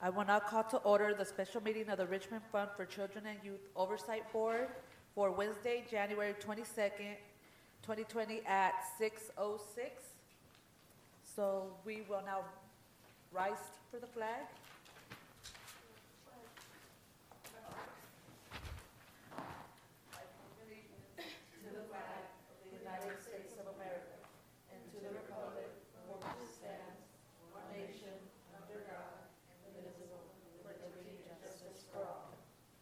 I will now call to order the special meeting of the Richmond Fund for Children and Youth Oversight Board for Wednesday, January 22nd, 2020 at 6:06. So we will now rise for the flag. To the flag of the United States of America and to the republic for which it stands, one nation, under God, indivisible, with liberty and justice for all.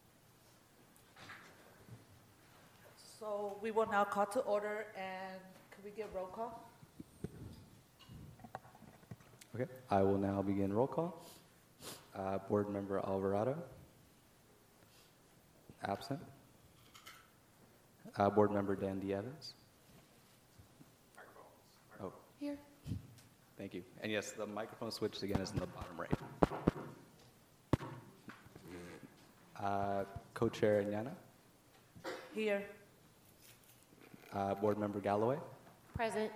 So we will now call to order, and could we get roll call? Okay, I will now begin roll call. Board Member Alvarado. Absent. Board Member Dandy Evans. Oh, Here. thank you. And yes, the microphone switch again is in the bottom right. Co-Chair Nyana. Here. Board Member Galloway. Present.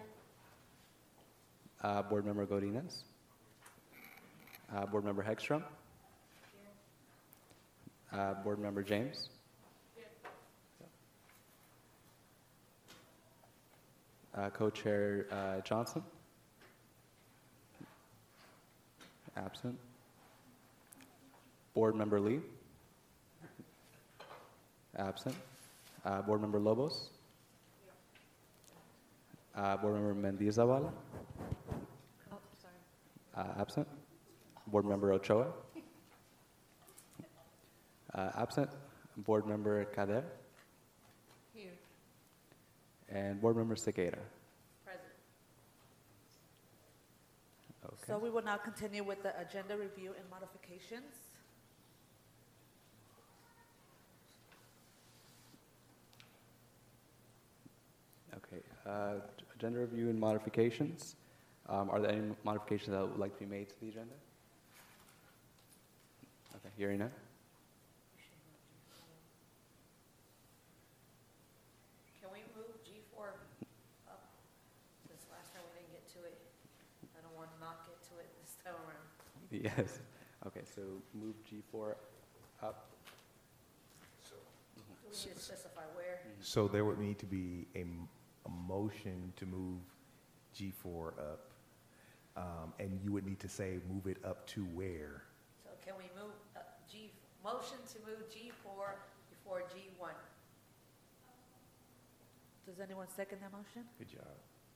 Board Member Godinez. Board Member Hegstrom. Board Member James. Co-Chair Johnson. Absent. Board Member Lee. Absent. Board Member Lobos. Board Member Mendizabal. Oh, sorry. Absent. Board Member Ochoa. Absent. Board Member Kader. Here. And Board Member Sequeira. Present. Okay. So we will now continue with the agenda review and modifications. Okay. Agenda review and modifications. Are there any modifications that would like to be made to the agenda? Okay, hearing none. Can we move G4 up? Since last time we didn't get to it. I don't want to not get to it this time around. Yes. Okay, so move G4 up. Do we need to specify where? So there would need to be a motion to move G4 up, and you would need to say move it up to where? So can we move motion to move G4 before G1? Does anyone second that motion? Good job.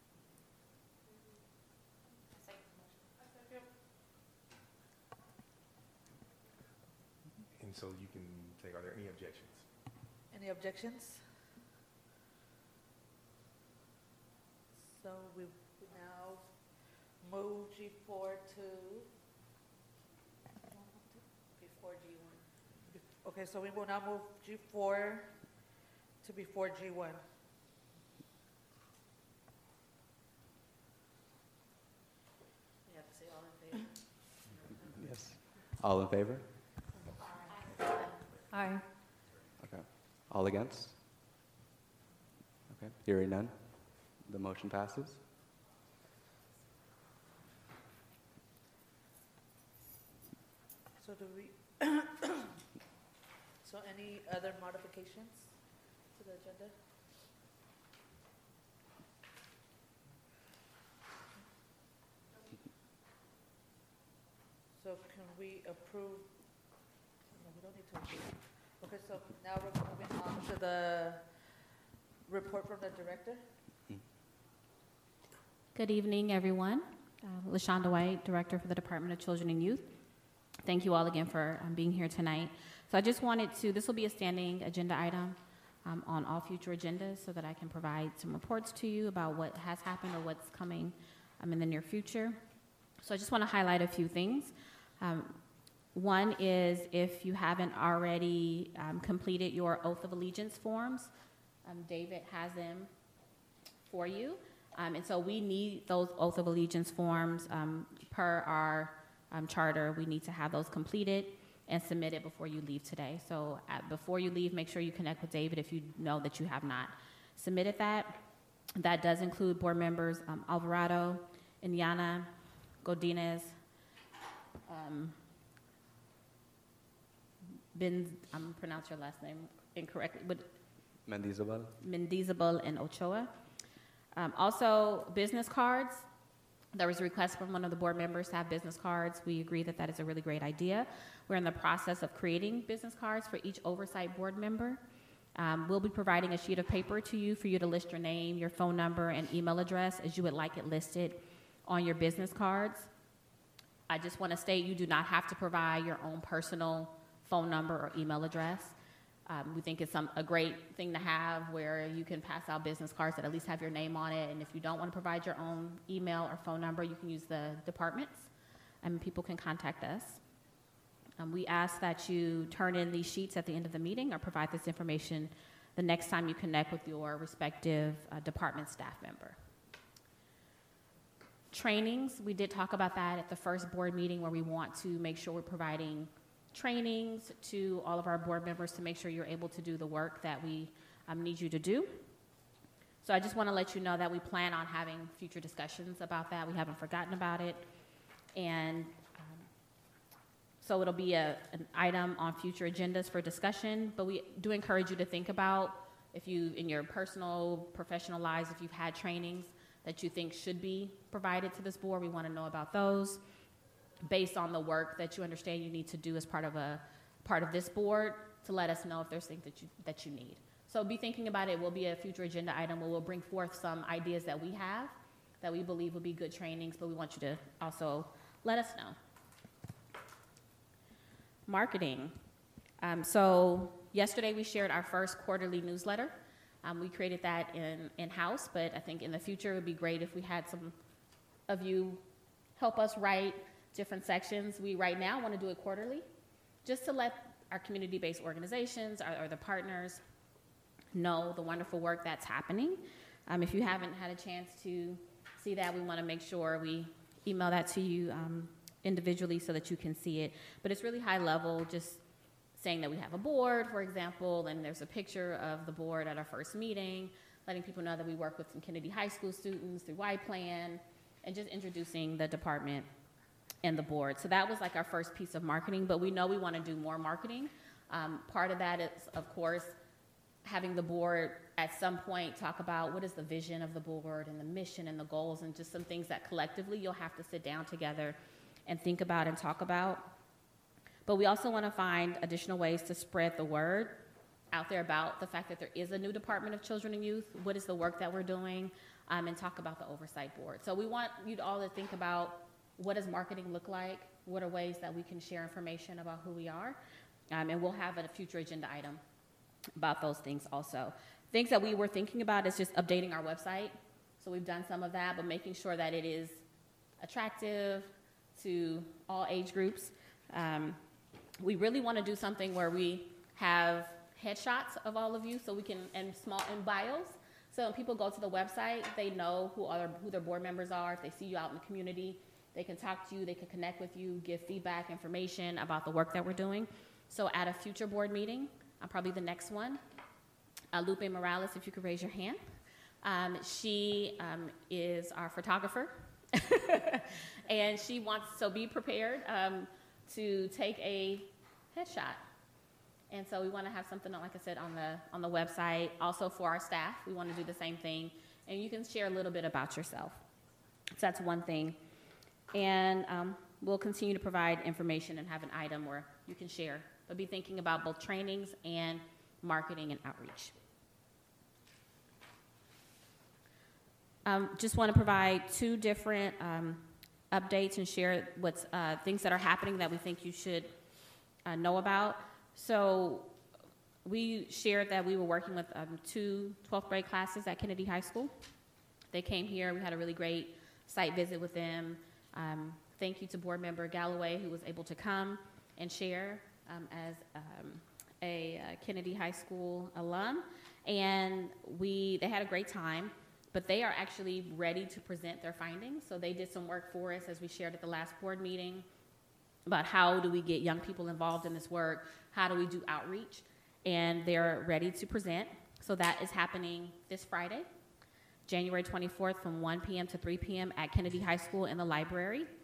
And so you can say, are there any objections? Any objections? So we now move G4 to, Before G1. okay, so we will now move G4 to before G1. You have to say all in favor. Yes. All in favor? Aye. Okay. All against? Okay. Hearing none. The motion passes. So do we, so any other modifications to the agenda? So can we approve, no, we don't need to approve. Okay, so now we're moving on to the report from the director. Good evening, everyone. LaShonda White, Director for the Department of Children and Youth. Thank you all again for being here tonight. So I just wanted to, this will be a standing agenda item on all future agendas so that I can provide some reports to you about what has happened or what's coming in the near future. So I just want to highlight a few things. One is if you haven't already completed your Oath of Allegiance forms, David has them for you. And so we need those Oath of Allegiance forms per our charter. We need to have those completed and submitted before you leave today. So before you leave, make sure you connect with David if you know that you have not submitted that. That does include board members Alvarado, Inyana, Godinez, I'm pronounce your last name incorrectly, but Mendizabal? Mendizabal and Ochoa. Also, business cards. There was a request from one of the board members to have business cards. We agree that that is a really great idea. We're in the process of creating business cards for each oversight board member. We'll be providing a sheet of paper to you for you to list your name, your phone number, and email address as you would like it listed on your business cards. I just want to state you do not have to provide your own personal phone number or email address. We think it's a great thing to have where you can pass out business cards that at least have your name on it. And if you don't want to provide your own email or phone number, you can use the departments and people can contact us. We ask that you turn in these sheets at the end of the meeting or provide this information the next time you connect with your respective department staff member. Trainings, we did talk about that at the first board meeting where we want to make sure we're providing trainings to all of our board members to make sure you're able to do the work that we need you to do. So I just want to let you know that we plan on having future discussions about that. We haven't forgotten about it. And so it'll be an item on future agendas for discussion, but we do encourage you to think about if you, in your personal, professional lives, if you've had trainings that you think should be provided to this board. We want to know about those based on the work that you understand you need to do as part of this board to let us know if there's things that you need. So be thinking about it. It will be a future agenda item where we'll bring forth some ideas that we have that we believe will be good trainings, but we want you to also let us know. Marketing. So yesterday we shared our first quarterly newsletter. We created that in-house, but I think in the future it would be great if we had some of you help us write different sections. We right now want to do it quarterly, just to let our community-based organizations or the partners know the wonderful work that's happening. If you haven't had a chance to see that, we want to make sure we email that to you individually so that you can see it. But it's really high level, just saying that we have a board, for example, and there's a picture of the board at our first meeting, letting people know that we work with some Kennedy High School students through Y-Plan, and just introducing the department and the board. So that was like our first piece of marketing, but we know we want to do more marketing. Part of that is, of course, having the board at some point talk about what is the vision of the board and the mission and the goals and just some things that collectively you'll have to sit down together and think about and talk about. But we also want to find additional ways to spread the word out there about the fact that there is a new Department of Children and Youth, what is the work that we're doing, and talk about the oversight board. So we want you all to think about what does marketing look like, what are ways that we can share information about who we are, and we'll have a future agenda item about those things also. Things that we were thinking about is just updating our website. So we've done some of that, but making sure that it is attractive to all age groups. We really want to do something where we have headshots of all of you so we can, and bios. So when people go to the website, they know who their board members are. If they see you out in the community, they can talk to you, they can connect with you, give feedback, information about the work that we're doing. So at a future board meeting, probably the next one, Lupe Morales, if you could raise your hand. She is our photographer. And she wants, so be prepared to take a headshot. And so we want to have something, like I said, on the website. Also for our staff, we want to do the same thing. And you can share a little bit about yourself. So that's one thing. And we'll continue to provide information and have an item where you can share. But be thinking about both trainings and marketing and outreach. Just want to provide two different updates and share what's things that are happening that we think you should know about. So we shared that we were working with two 12th grade classes at Kennedy High School. They came here. We had a really great site visit with them. Thank you to board member Galloway, who was able to come and share as a Kennedy High School alum. And they had a great time. But they are actually ready to present their findings. So they did some work for us, as we shared at the last board meeting, about how do we get young people involved in this work, how do we do outreach, and they're ready to present. So that is happening this Friday, January 24th from 1 p.m. to 3 p.m. at Kennedy High School in the library.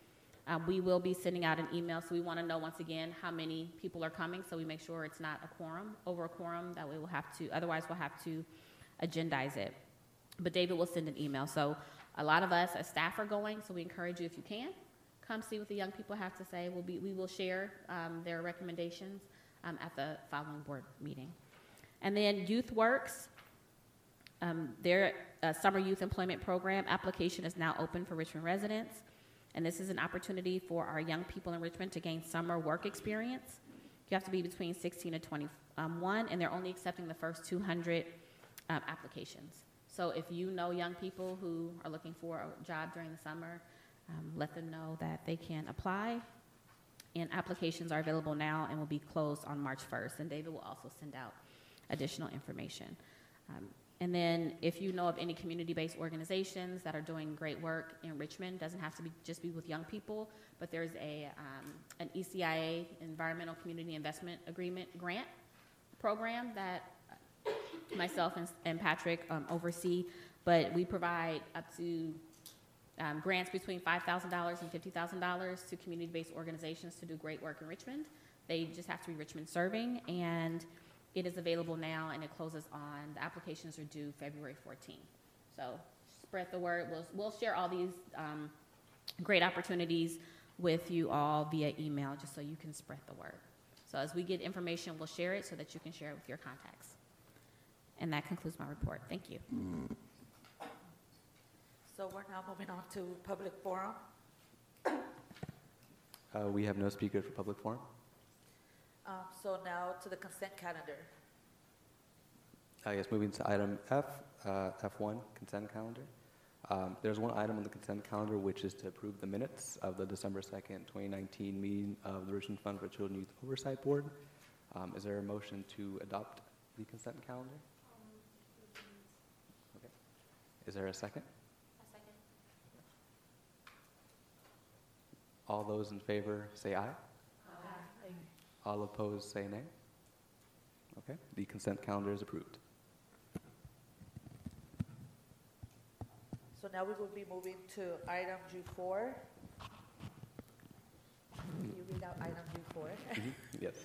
We will be sending out an email, so we want to know once again how many people are coming, so we make sure it's not a quorum, over a quorum, that we will have to, otherwise we'll have to agendize it. But David will send an email. So a lot of us as staff are going, so we encourage you, if you can, come see what the young people have to say. We will share their recommendations at the following board meeting. And then Youth Works, their summer youth employment program application is now open for Richmond residents. And this is an opportunity for our young people in Richmond to gain summer work experience. You have to be between 16 and 21, and they're only accepting the first 200 applications. So if you know young people who are looking for a job during the summer, let them know that they can apply. And applications are available now and will be closed on March 1st. And David will also send out additional information. And then if you know of any community-based organizations that are doing great work in Richmond, doesn't have to be just be with young people, but there's an ECIA, Environmental Community Investment Agreement grant program that myself and Patrick oversee, but we provide up to grants between $5,000 and $50,000 to community-based organizations to do great work in Richmond. They just have to be Richmond serving, and it is available now, and it closes on, the applications are due February 14th. So spread the word. We'll share all these great opportunities with you all via email, just so you can spread the word. So as we get information, we'll share it so that you can share it with your contacts. And that concludes my report. Thank you. So we're now moving on to public forum. We have no speakers for public forum. So now to the consent calendar. Yes, moving to item F, F1, consent calendar. There's one item on the consent calendar, which is to approve the minutes of the December 2nd, 2019 meeting of the Richmond Fund for Children and Youth Oversight Board. Is there a motion to adopt the consent calendar? Okay. Is there a second? A second. All those in favor say aye. All opposed say nay. Okay, the consent calendar is approved. So now we will be moving to item G4. Can you read out item G4? Yes.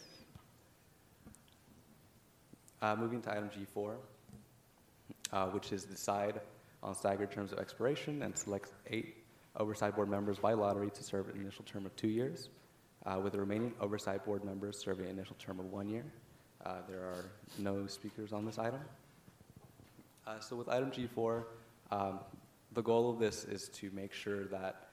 Moving to item G4, which is decide on staggered terms of expiration and select 8 oversight board members by lottery to serve an initial term of 2 years, with the remaining oversight board members serving an initial term of 1 year. There are no speakers on this item. So with item G4, the goal of this is to make sure that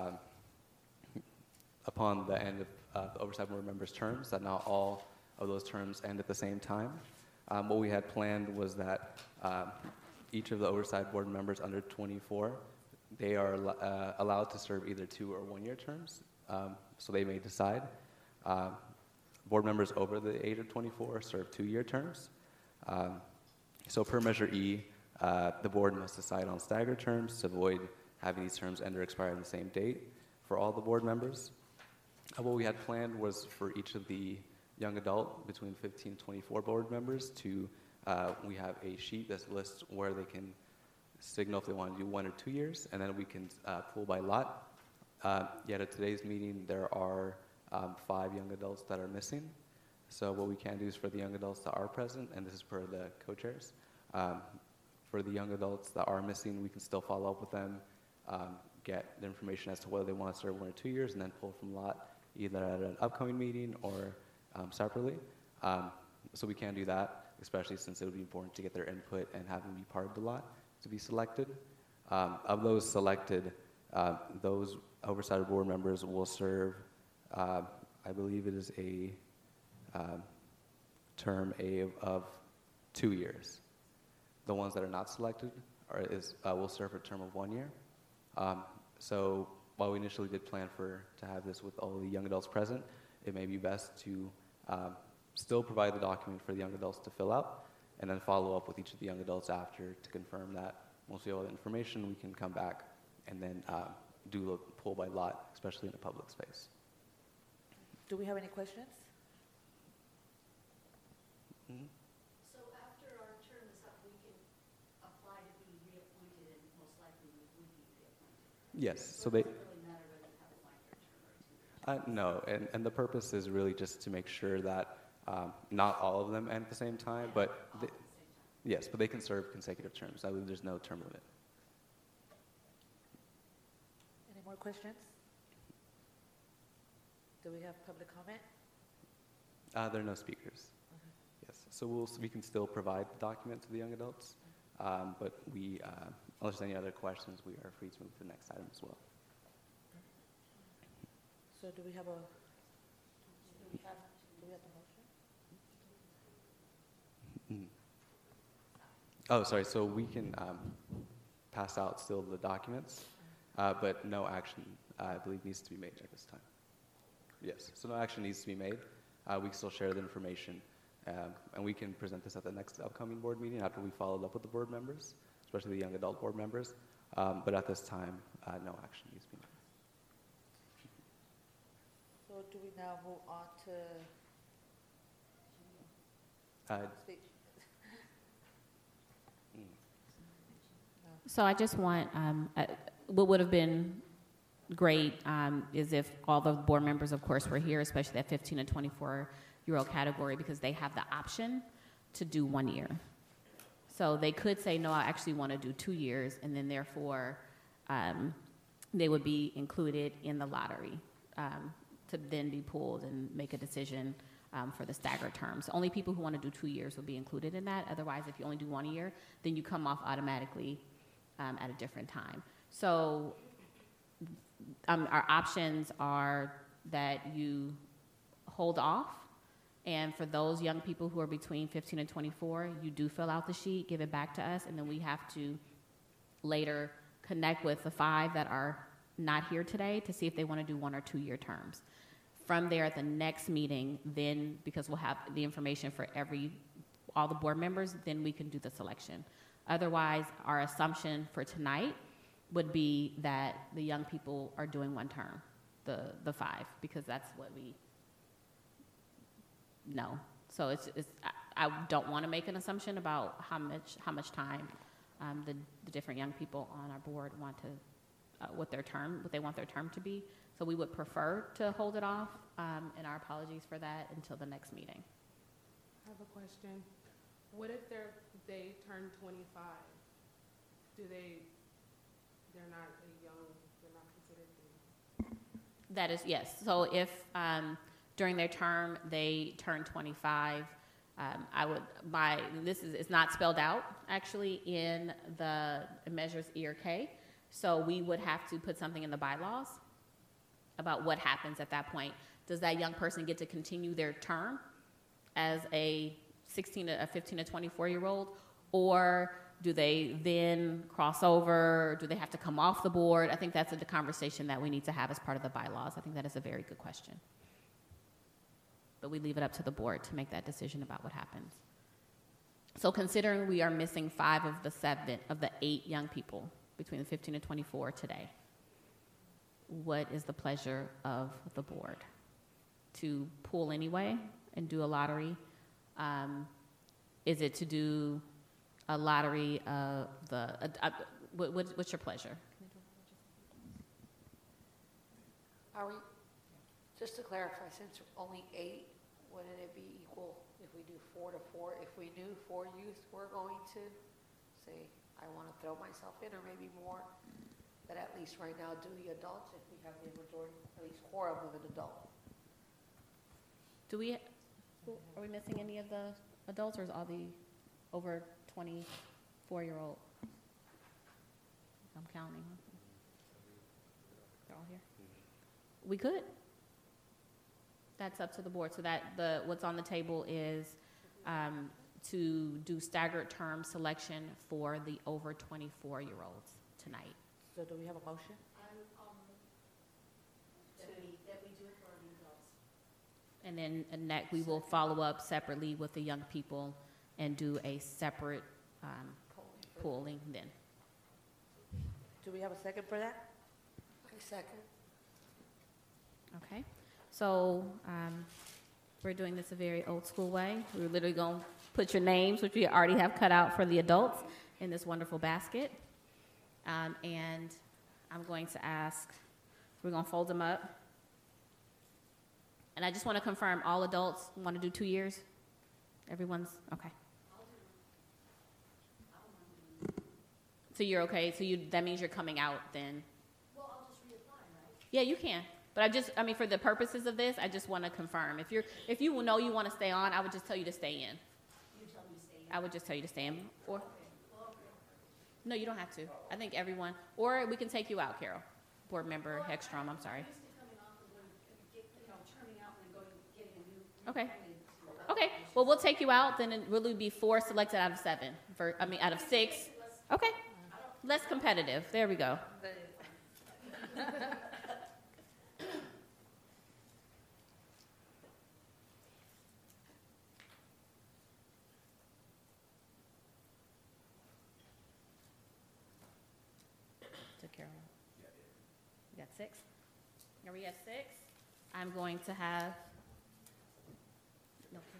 upon the end of the oversight board members' terms, that not all of those terms end at the same time. What we had planned was that each of the oversight board members under 24, they are allowed to serve either 2 or 1 year terms, so they may decide. Board members over the age of 24 serve 2-year terms. So per Measure E, the board must decide on staggered terms to avoid having these terms end or expire on the same date for all the board members. What we had planned was for each of the young adult between 15 and 24 board members to, we have a sheet that lists where they can signal if they want to do 1 or 2 years, and then we can pull by lot. Yet at today's meeting, there are 5 young adults that are missing. So what we can do is for the young adults that are present, and this is per the co-chairs, for the young adults that are missing, we can still follow up with them, get the information as to whether they want to serve 1 or 2 years, and then pull from lot either at an upcoming meeting or separately. So we can do that, especially since it would be important to get their input and have them be part of the lot to be selected. Of those selected, those oversight board members will serve, I believe it is a term of 2 years. The ones that are not selected will serve a term of 1 year. So while we initially did plan to have this with all the young adults present, it may be best to still provide the document for the young adults to fill out, and then follow up with each of the young adults after to confirm that once we have all the information, we can come back and then do a pull by lot, especially in a public space. Do we have any questions? Mm-hmm. So after our term is up, we can apply to be reappointed, and most likely we would be reappointed. Yes, so they, It doesn't really matter whether you have a 5-year term. No, and the purpose is really just to make sure that not all of them end at the same time, but yes, but they can serve consecutive terms. I believe there's no term limit. Any more questions? Do we have public comment? There are no speakers. Yes, so we can still provide the document to the young adults, but unless there's any other questions, we are free to move to the next item as well. So do we have the motion? Oh, sorry, so we can pass out still the documents, but no action, I believe, needs to be made at this time. Yes, so no action needs to be made. We can still share the information, and we can present this at the next upcoming board meeting after we followed up with the board members, especially the young adult board members. But at this time, no action needs to be made. So do we now move on to speech? So I just want, what would have been great is if all the board members, of course, were here, especially that 15 to 24-year-old category, because they have the option to do 1 year. So they could say, no, I actually want to do 2 years, and then therefore they would be included in the lottery to then be pulled and make a decision for the staggered terms. Only people who want to do 2 years will be included in that. Otherwise, if you only do 1 year, then you come off automatically at a different time. So our options are that you hold off, and for those young people who are between 15 and 24, you do fill out the sheet, give it back to us, and then we have to later connect with the 5 that are not here today to see if they want to do 1 or 2 year terms. From there, at the next meeting, then, because we'll have the information for all the board members, then we can do the selection. Otherwise, our assumption for tonight would be that the young people are doing 1 term, the 5, because that's what we know. So I don't want to make an assumption about how much time the different young people on our board want to, what they want their term to be. So we would prefer to hold it off, and our apologies for that, until the next meeting. I have a question. What if they turn 25? They're not considered? That is, yes. So if during their term they turn 25, it's not spelled out actually in the Measures E or K. So we would have to put something in the bylaws about what happens at that point. Does that young person get to continue their term as a 15 to 24-year-old, or do they then cross over? Do they have to come off the board? I think that's the conversation that we need to have as part of the bylaws. I think that is a very good question. But we leave it up to the board to make that decision about what happens. So considering we are missing 5 of the 8 young people between the 15 and 24 today, what is the pleasure of the board? To pool anyway and do a lottery? Is it to do a lottery of what's your pleasure? Are we, just to clarify, since only 8, wouldn't it be equal if we do 4 to 4? If we knew 4 youth were going to say, I want to throw myself in, or maybe more, that at least right now do the adults, if we have the majority, at least quorum of an adult. Are we missing any of the adults, or is all the over 24-year-old? I'm counting. They're all here. We could. That's up to the board. So what's on the table is to do staggered term selection for the over 24-year-olds tonight. So do we have a motion? That we do it for the adults. And then we will follow up separately with the young people and do a separate polling then. Do we have a second for that? I second. Okay. So we're doing this a very old school way. We're literally going to put your names, which we already have cut out for the adults, in this wonderful basket. And I'm going to ask, we're going to fold them up And I just want to confirm, all adults want to do 2 years? Everyone's, okay. So you're okay, so that means you're coming out then? Well, I'll just reapply, right? Yeah, you can. But I mean, for the purposes of this, I just want to confirm. If you know you want to stay on, I would just tell you to stay in. You tell me to stay in. I would just tell you to stay in. Or, Okay. no, you don't have to. I think everyone, or we can take you out, Carol. Board Member Heckstrom, I'm sorry. I'm used to coming off and going, turning out and then going, getting a new. Okay. Okay, well, we'll take you out, then it will be 4 selected out of 7, out of 6. Okay, less competitive, there we go. To Carol. You got 6? Are we at 6? I'm going to have, no,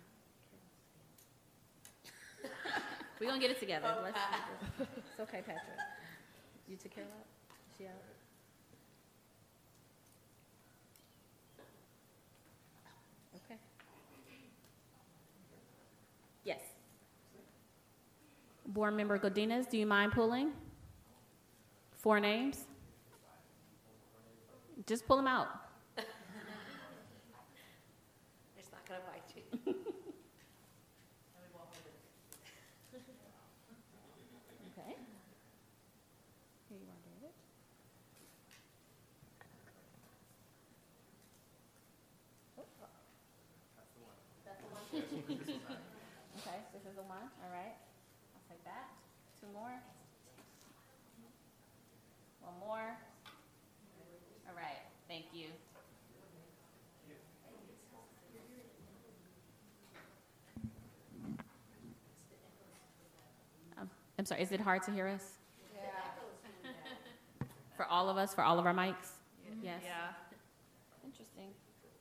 we're gonna get it together. It's okay, Patrick. You took care of that? Is she out? Okay. Yes. Board Member Godinez, do you mind pulling? 4 names? Just pull them out. It's not gonna bite you. Okay. Here you are, David. That's the one. Okay, this is the one, all right. I'll take that. 2 more. 1 more. All right, thank you. I'm sorry, is it hard to hear us? Yeah. For all of us, for all of our mics? Yes? Yeah. Interesting.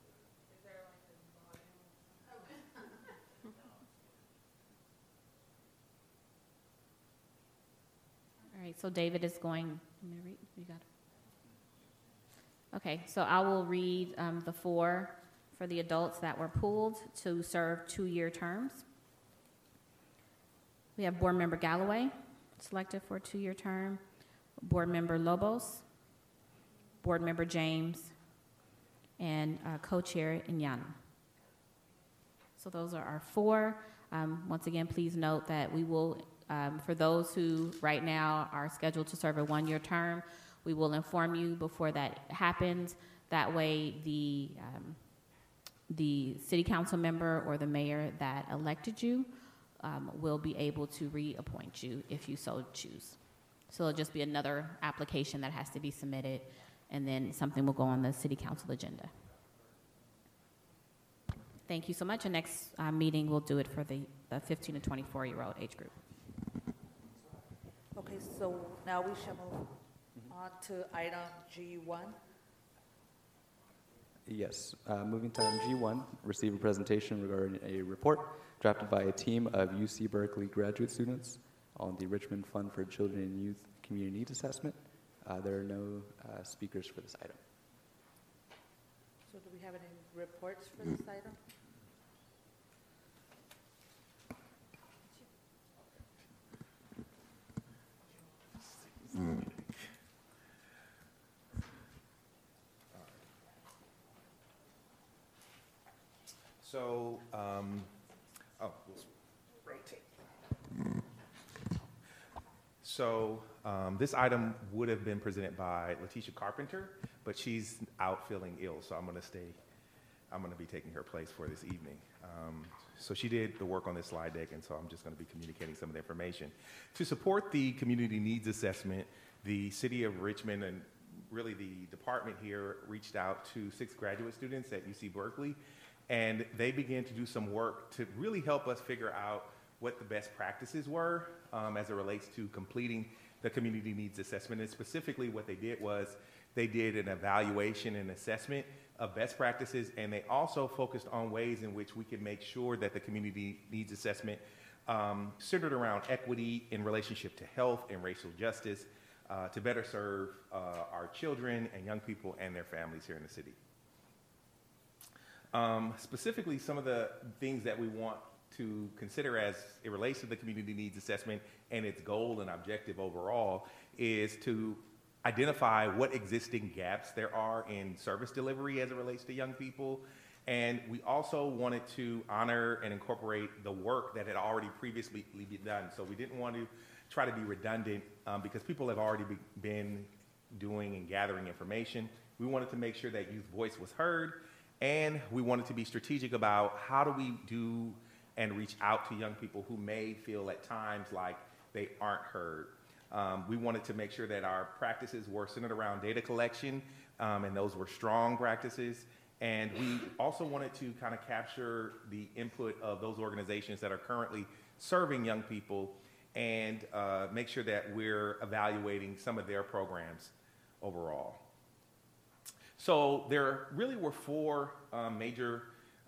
All right, so David is going, you want me to read? You got it. Okay, so I will read the 4 for the adults that were pooled to serve 2-year terms. We have Board Member Galloway, selected for a 2-year term. Board Member Lobos, Board Member James, and Co-Chair Inyana. So those are our 4. Once again, please note that we will, for those who right now are scheduled to serve a 1-year term, we will inform you before that happens. That way, the city council member or the mayor that elected you will be able to reappoint you if you so choose. So it'll just be another application that has to be submitted, and then something will go on the city council agenda. Thank you so much. And next meeting, we'll do it for the 15 to 24-year-old age group. Okay, so now we shall move on to item G1. Yes, moving to item G1, receive a presentation regarding a report drafted by a team of UC Berkeley graduate students on the Richmond Fund for Children and Youth Community Needs Assessment. There are no speakers for this item. So do we have any reports for this item? So, let's rotate. So, this item would have been presented by Letitia Carpenter, but she's out feeling ill, so I'm going to be taking her place for this evening. So she did the work on this slide deck, and so I'm just going to be communicating some of the information. To support the community needs assessment, the City of Richmond and really the department here reached out to 6 graduate students at UC Berkeley, and they began to do some work to really help us figure out what the best practices were as it relates to completing the community needs assessment. And specifically what they did was they did an evaluation and assessment of best practices, and they also focused on ways in which we can make sure that the community needs assessment centered around equity in relationship to health and racial justice to better serve our children and young people and their families here in the city. Specifically, some of the things that we want to consider as it relates to the community needs assessment and its goal and objective overall is to identify what existing gaps there are in service delivery as it relates to young people. And we also wanted to honor and incorporate the work that had already previously been done. So we didn't want to try to be redundant because people have already been doing and gathering information. We wanted to make sure that youth voice was heard, and we wanted to be strategic about how do we do and reach out to young people who may feel at times like they aren't heard. We wanted to make sure that our practices were centered around data collection, and those were strong practices. And we also wanted to kind of capture the input of those organizations that are currently serving young people and make sure that we're evaluating some of their programs overall. So there really were four major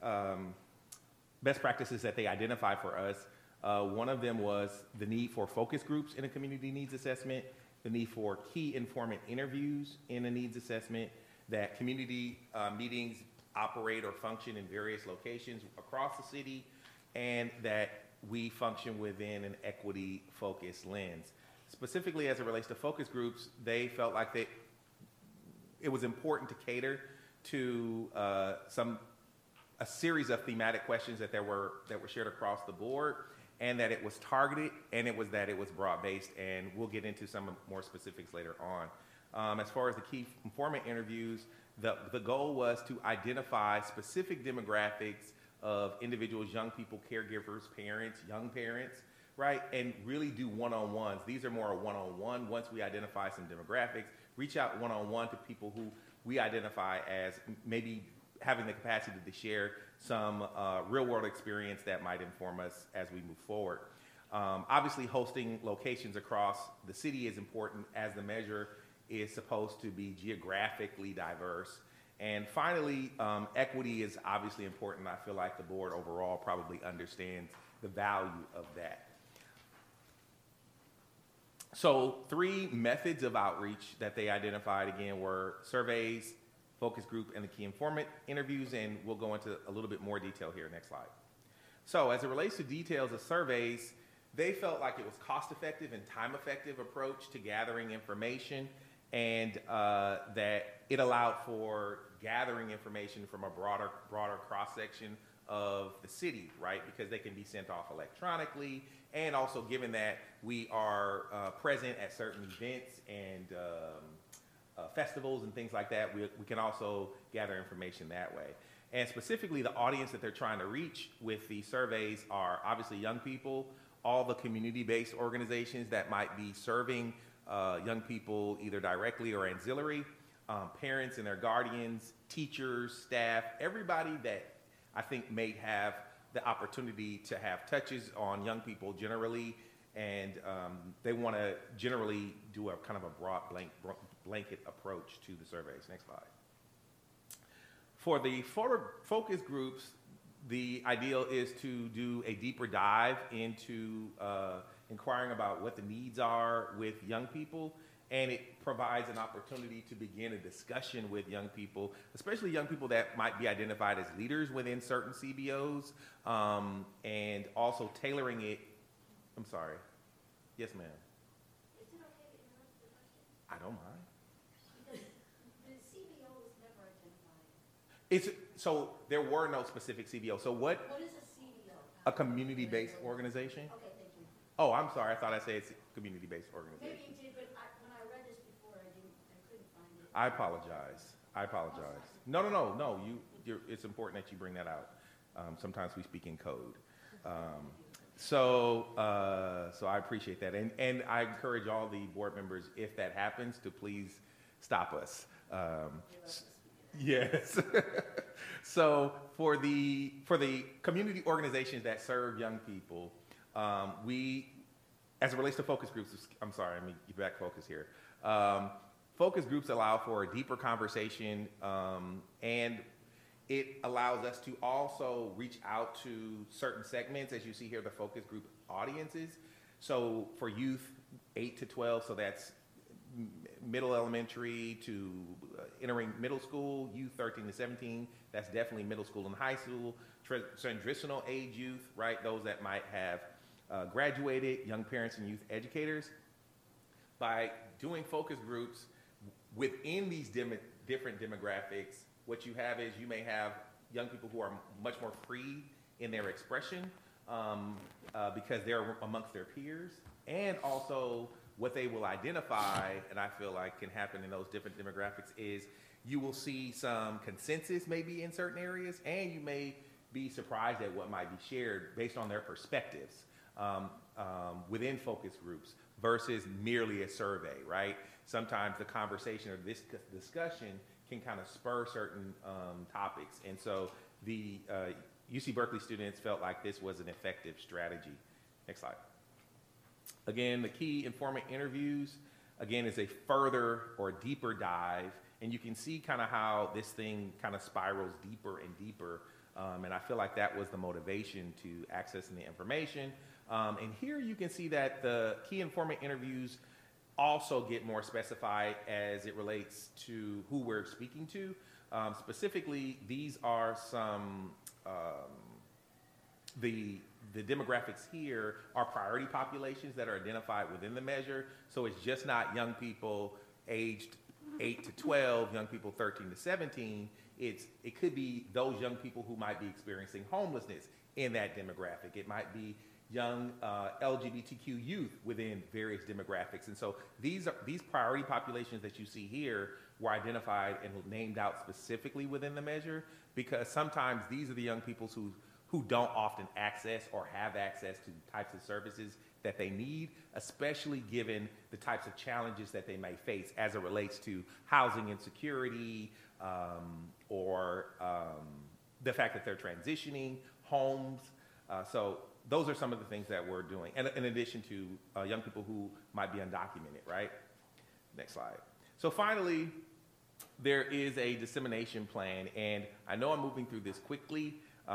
best practices that they identified for us. One of them was the need for focus groups in a community needs assessment, the need for key informant interviews in a needs assessment, that community meetings operate or function in various locations across the city, and that we function within an equity-focused lens. Specifically as it relates to focus groups, they felt like it was important to cater to a series of thematic questions that were shared across the board, and that it was targeted, and it was broad-based, and we'll get into some more specifics later on. As far as the key informant interviews, the goal was to identify specific demographics of individuals, young people, caregivers, parents, young parents, right? And really do one-on-ones. These are more a one-on-one. Once we identify some demographics, reach out one-on-one to people who we identify as maybe having the capacity to share some real-world experience that might inform us as we move forward. Obviously, hosting locations across the city is important as the measure is supposed to be geographically diverse. And finally, equity is obviously important. I feel like the board overall probably understands the value of that. So 3 methods of outreach that they identified, again, were surveys, focus group, and the key informant interviews, and we'll go into a little bit more detail here. Next slide. So as it relates to details of surveys, they felt like it was cost-effective and time-effective approach to gathering information, and that it allowed for gathering information from a broader cross-section of the city, right? Because they can be sent off electronically, and also given that we are present at certain events and festivals and things like that, we can also gather information that way. And specifically, the audience that they're trying to reach with these surveys are obviously young people, all the community-based organizations that might be serving young people either directly or ancillary, parents and their guardians, teachers, staff, everybody that I think may have the opportunity to have touches on young people generally, and they want to generally do a kind of a broad blanket approach to the surveys. Next slide. For the focus groups, the ideal is to do a deeper dive into inquiring about what the needs are with young people, and it provides an opportunity to begin a discussion with young people, especially young people that might be identified as leaders within certain CBOs, and also tailoring it. I'm sorry. Yes, ma'am. Is it okay to interrupt the question? I don't mind. Because the CBO was never identified. So there were no specific CBO. So what? What is a CBO? A community-based organization? Okay, thank you. Oh, I'm sorry. I thought I said it's a community-based organization. Maybe you did, but when I read this before, I couldn't find it. I apologize. No. It's important that you bring that out. Sometimes we speak in code. So I appreciate that. And I encourage all the board members, if that happens, to please stop us. Yes. So for the community organizations that serve young people, we, as it relates to focus groups, I'm sorry, let me get back focus here. Focus groups allow for a deeper conversation, and it allows us to also reach out to certain segments, as you see here, the focus group audiences. So for youth, 8 to 12, so that's middle elementary to entering middle school, youth 13 to 17, that's definitely middle school and high school. Transitional age youth, right, those that might have graduated, young parents and youth educators. By doing focus groups within these different demographics, what you have is you may have young people who are much more free in their expression because they're amongst their peers, and also what they will identify, and I feel like can happen in those different demographics, is you will see some consensus maybe in certain areas, and you may be surprised at what might be shared based on their perspectives within focus groups versus merely a survey, right? Sometimes the conversation or this discussion can kind of spur certain topics. And so the UC Berkeley students felt like this was an effective strategy. Next slide. Again, the key informant interviews, again, is a further or deeper dive. And you can see kind of how this thing kind of spirals deeper and deeper. And I feel like that was the motivation to accessing the information. And here you can see that the key informant interviews also get more specified as it relates to who we're speaking to. Specifically, these are some, the demographics here are priority populations that are identified within the measure. So it's just not young people aged 8 to 12, young people 13 to 17. It could be those young people who might be experiencing homelessness in that demographic. It might be young LGBTQ youth within various demographics. And so these priority populations that you see here were identified and named out specifically within the measure, because sometimes these are the young people who don't often access or have access to the types of services that they need, especially given the types of challenges that they may face as it relates to housing insecurity, or the fact that they're transitioning, homes. So those are some of the things that we're doing, and in addition to young people who might be undocumented, right? Next slide. So finally, there is a dissemination plan, and I know I'm moving through this quickly,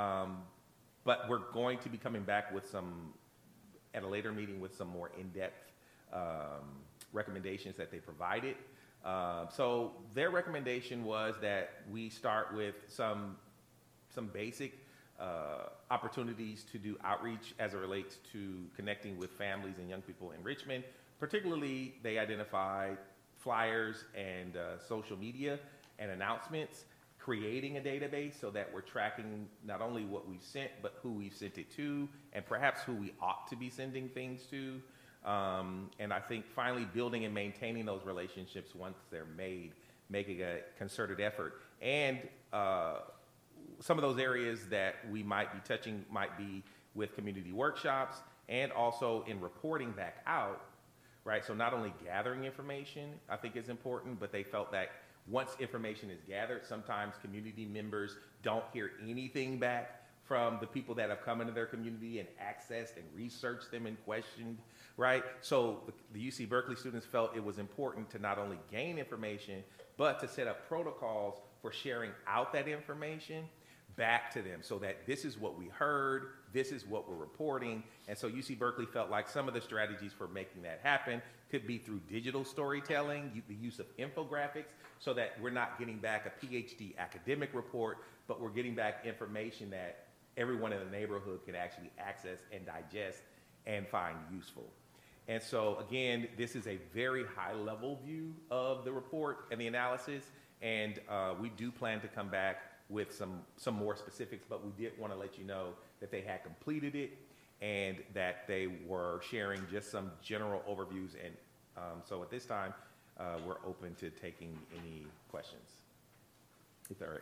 but we're going to be coming back with at a later meeting with some more in-depth recommendations that they provided. So their recommendation was that we start with some basic opportunities to do outreach as it relates to connecting with families and young people in Richmond. Particularly, they identified flyers and social media and announcements, creating a database so that we're tracking not only what we've sent, but who we've sent it to, and perhaps who we ought to be sending things to. And I think finally building and maintaining those relationships once they're made, making a concerted effort. And some of those areas that we might be touching might be with community workshops and also in reporting back out, right? So not only gathering information, I think is important, but they felt that once information is gathered, sometimes community members don't hear anything back from the people that have come into their community and accessed and researched them and questioned, right? So the UC Berkeley students felt it was important to not only gain information, but to set up protocols for sharing out that information back to them so that this is what we heard, this is what we're reporting. And so UC Berkeley felt like some of the strategies for making that happen could be through digital storytelling, the use of infographics, so that we're not getting back a PhD academic report, but we're getting back information that everyone in the neighborhood can actually access and digest and find useful. And so again, this is a very high level view of the report and the analysis, and we do plan to come back with some more specifics, but we did want to let you know that they had completed it and that they were sharing just some general overviews. And so at this time, we're open to taking any questions, if there are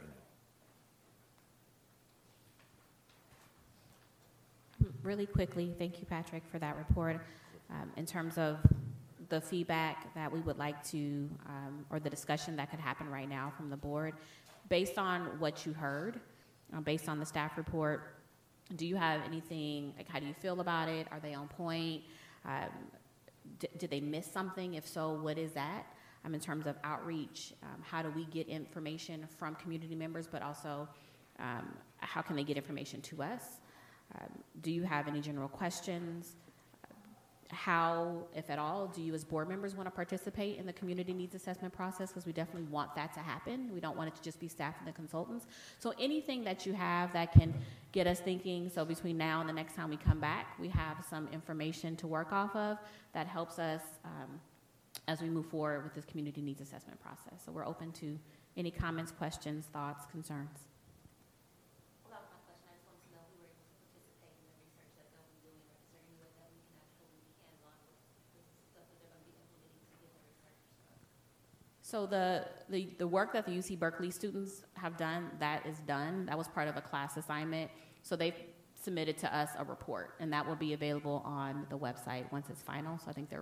any. Really quickly, thank you, Patrick, for that report. In terms of the feedback that we would like to, or the discussion that could happen right now from the board, based on what you heard, based on the staff report, do you have anything, like how do you feel about it? Are they on point? Did they miss something? If so, what is that? In terms of outreach, how do we get information from community members, but also how can they get information to us? Do you have any general questions? how, if at all, do you as board members want to participate in the community needs assessment process? Because we definitely want that to happen. We don't want it to just be staff and the consultants. So anything that you have that can get us thinking, so between now and the next time we come back, we have some information to work off of that helps us as we move forward with this community needs assessment process. So we're open to any comments, questions, thoughts, concerns. Well, that was my question. I just wanted to know if we were able to participate in the research that they'll be doing, or is there any way that we can actually be hands-on with this stuff that they're going to be implementing to get the research started? So the work that the UC Berkeley students have done, that is done. That was part of a class assignment. So they've submitted to us a report, and that will be available on the website once it's final. So I think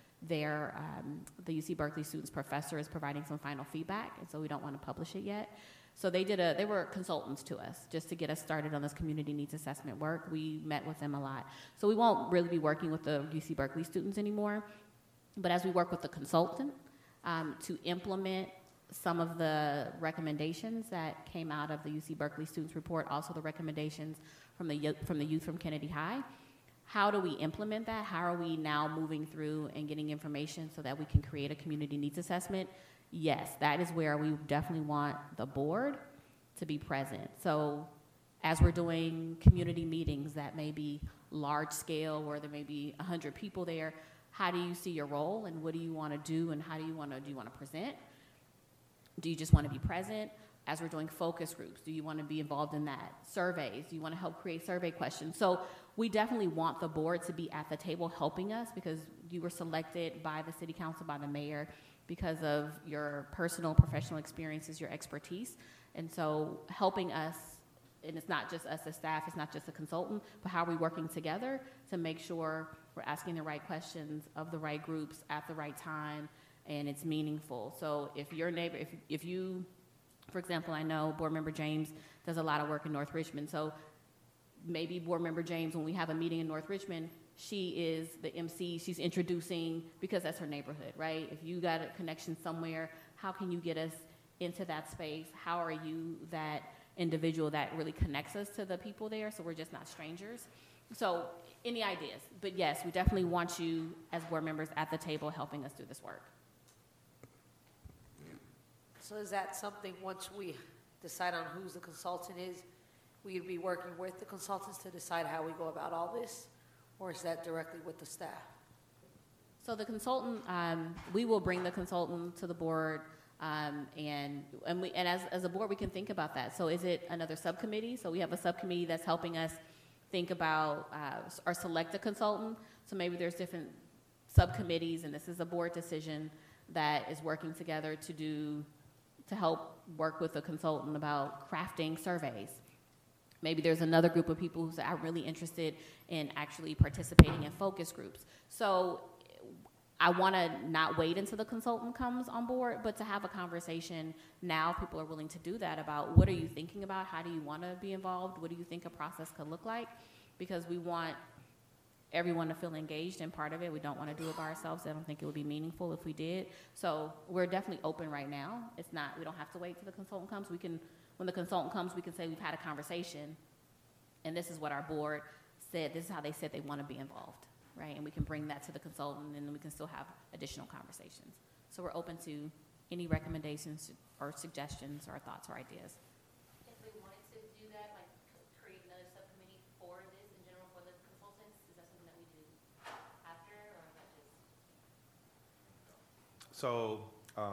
the UC Berkeley students' professor is providing some final feedback, and so we don't want to publish it yet. So they were consultants to us just to get us started on this community needs assessment work. We met with them a lot. So we won't really be working with the UC Berkeley students anymore, but as we work with the consultant to implement some of the recommendations that came out of the UC Berkeley students report, also the recommendations from the youth from Kennedy High. How do we implement that? How are we now moving through and getting information so that we can create a community needs assessment? Yes, that is where we definitely want the board to be present. So as we're doing community meetings that may be large scale, where there may be 100 people there, how do you see your role and what do you want to do and how do you want to present? Do you just want to be present? As we're doing focus groups, do you want to be involved in that? Surveys, do you want to help create survey questions? So we definitely want the board to be at the table helping us, because you were selected by the city council, by the mayor, because of your personal, professional experiences, your expertise. And so helping us, and it's not just us as staff, it's not just a consultant, but how are we working together to make sure we're asking the right questions of the right groups at the right time, and it's meaningful. So if your neighbor, if you, for example, I know Board Member James does a lot of work in North Richmond, so maybe Board Member James, when we have a meeting in North Richmond, she is the MC, she's introducing, because that's her neighborhood, right? If you got a connection somewhere, how can you get us into that space? How are you that individual that really connects us to the people there, so we're just not strangers? So any ideas? But yes, we definitely want you as board members at the table helping us do this work. So is that something, once we decide on who the consultant is, we'd be working with the consultants to decide how we go about all this? Or is that directly with the staff? So the consultant, we will bring the consultant to the board, and as a board, we can think about that. So is it another subcommittee? So we have a subcommittee that's helping us think about or select a consultant. So maybe there's different subcommittees, and this is a board decision that is working together to help work with a consultant about crafting surveys. Maybe there's another group of people who are really interested in actually participating in focus groups. So I want to not wait until the consultant comes on board, but to have a conversation now. People are willing to do that about what are you thinking about? How do you want to be involved? What do you think a process could look like? Because we want everyone to feel engaged in part of it. We don't want to do it by ourselves. I don't think it would be meaningful if we did. So we're definitely open right now. It's not, we don't have to wait till the consultant comes. We can, when the consultant comes, we can say we've had a conversation and this is what our board said. This is how they said they want to be involved, right? And we can bring that to the consultant and then we can still have additional conversations. So we're open to any recommendations or suggestions or thoughts or ideas. If we wanted to do that, like create another subcommittee for this in general for the consultants, is that something that we do after, or is that just? So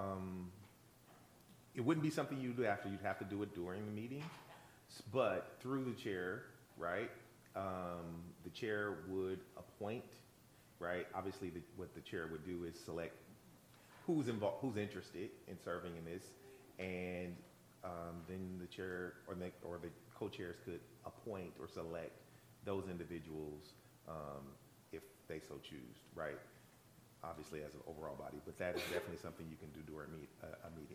it wouldn't be something you do after. You'd have to do it during the meeting, but through the chair, right? The chair would appoint, right? Obviously, what the chair would do is select who's involved, who's interested in serving in this, and then the chair or the co-chairs could appoint or select those individuals if they so choose, right? Obviously, as an overall body, but that is definitely something you can do during a meeting.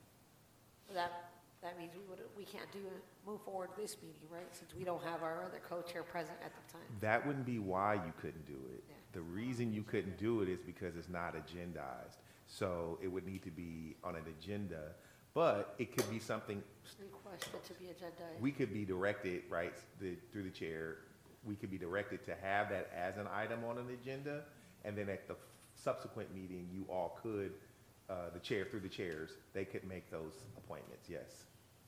That means we can't move forward this meeting, right? Since we don't have our other co-chair present at the time. That wouldn't be why you couldn't do it. Yeah. The reason you couldn't do it is because it's not agendized. So it would need to be on an agenda, but it could be something. Requested to be agendized. We could be directed, right, through the chair, we could be directed to have that as an item on an agenda, And then at the subsequent meeting, you all could, through the chairs, they could make those appointments, yes.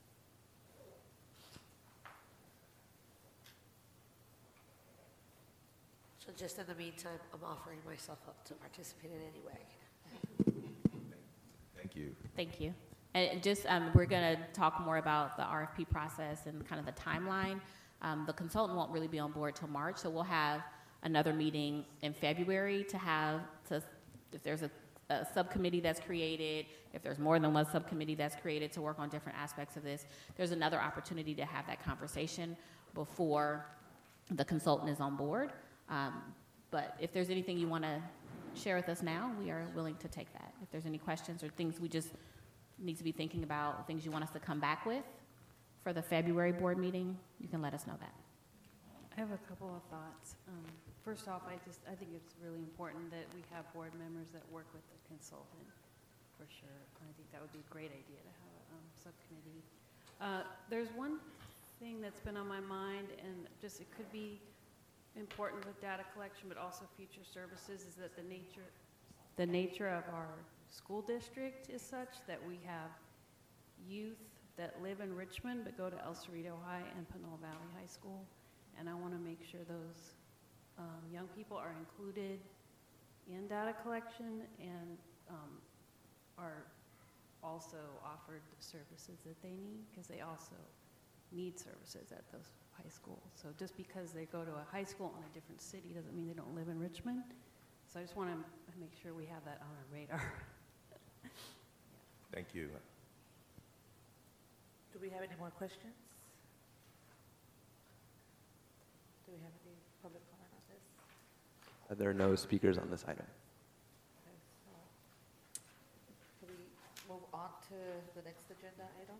So just in the meantime, I'm offering myself up to participate in any way. Thank you. Thank you. And just, we're going to talk more about the RFP process and kind of the timeline. The consultant won't really be on board till March, so we'll have another meeting in February if there's a subcommittee that's created, if there's more than one subcommittee that's created to work on different aspects of this, there's another opportunity to have that conversation before the consultant is on board. But if there's anything you want to share with us now, we are willing to take that. If there's any questions or things we just need to be thinking about, things you want us to come back with for the February board meeting, you can let us know that. I have a couple of thoughts. First off, I think it's really important that we have board members that work with the consultant, for sure. I think that would be a great idea to have a subcommittee. There's one thing that's been on my mind, and just it could be important with data collection, but also future services, is that the nature of our school district is such that we have youth that live in Richmond but go to El Cerrito High and Panola Valley High School, and I want to make sure those young people are included in data collection and are also offered the services that they need, because they also need services at those high schools. So just because they go to a high school in a different city doesn't mean they don't live in Richmond. So I just want to make sure we have that on our radar. Thank you. Do we have any more questions? Do we have any public comment on this? There are no speakers on this item. Okay, so can we move on to the next agenda item?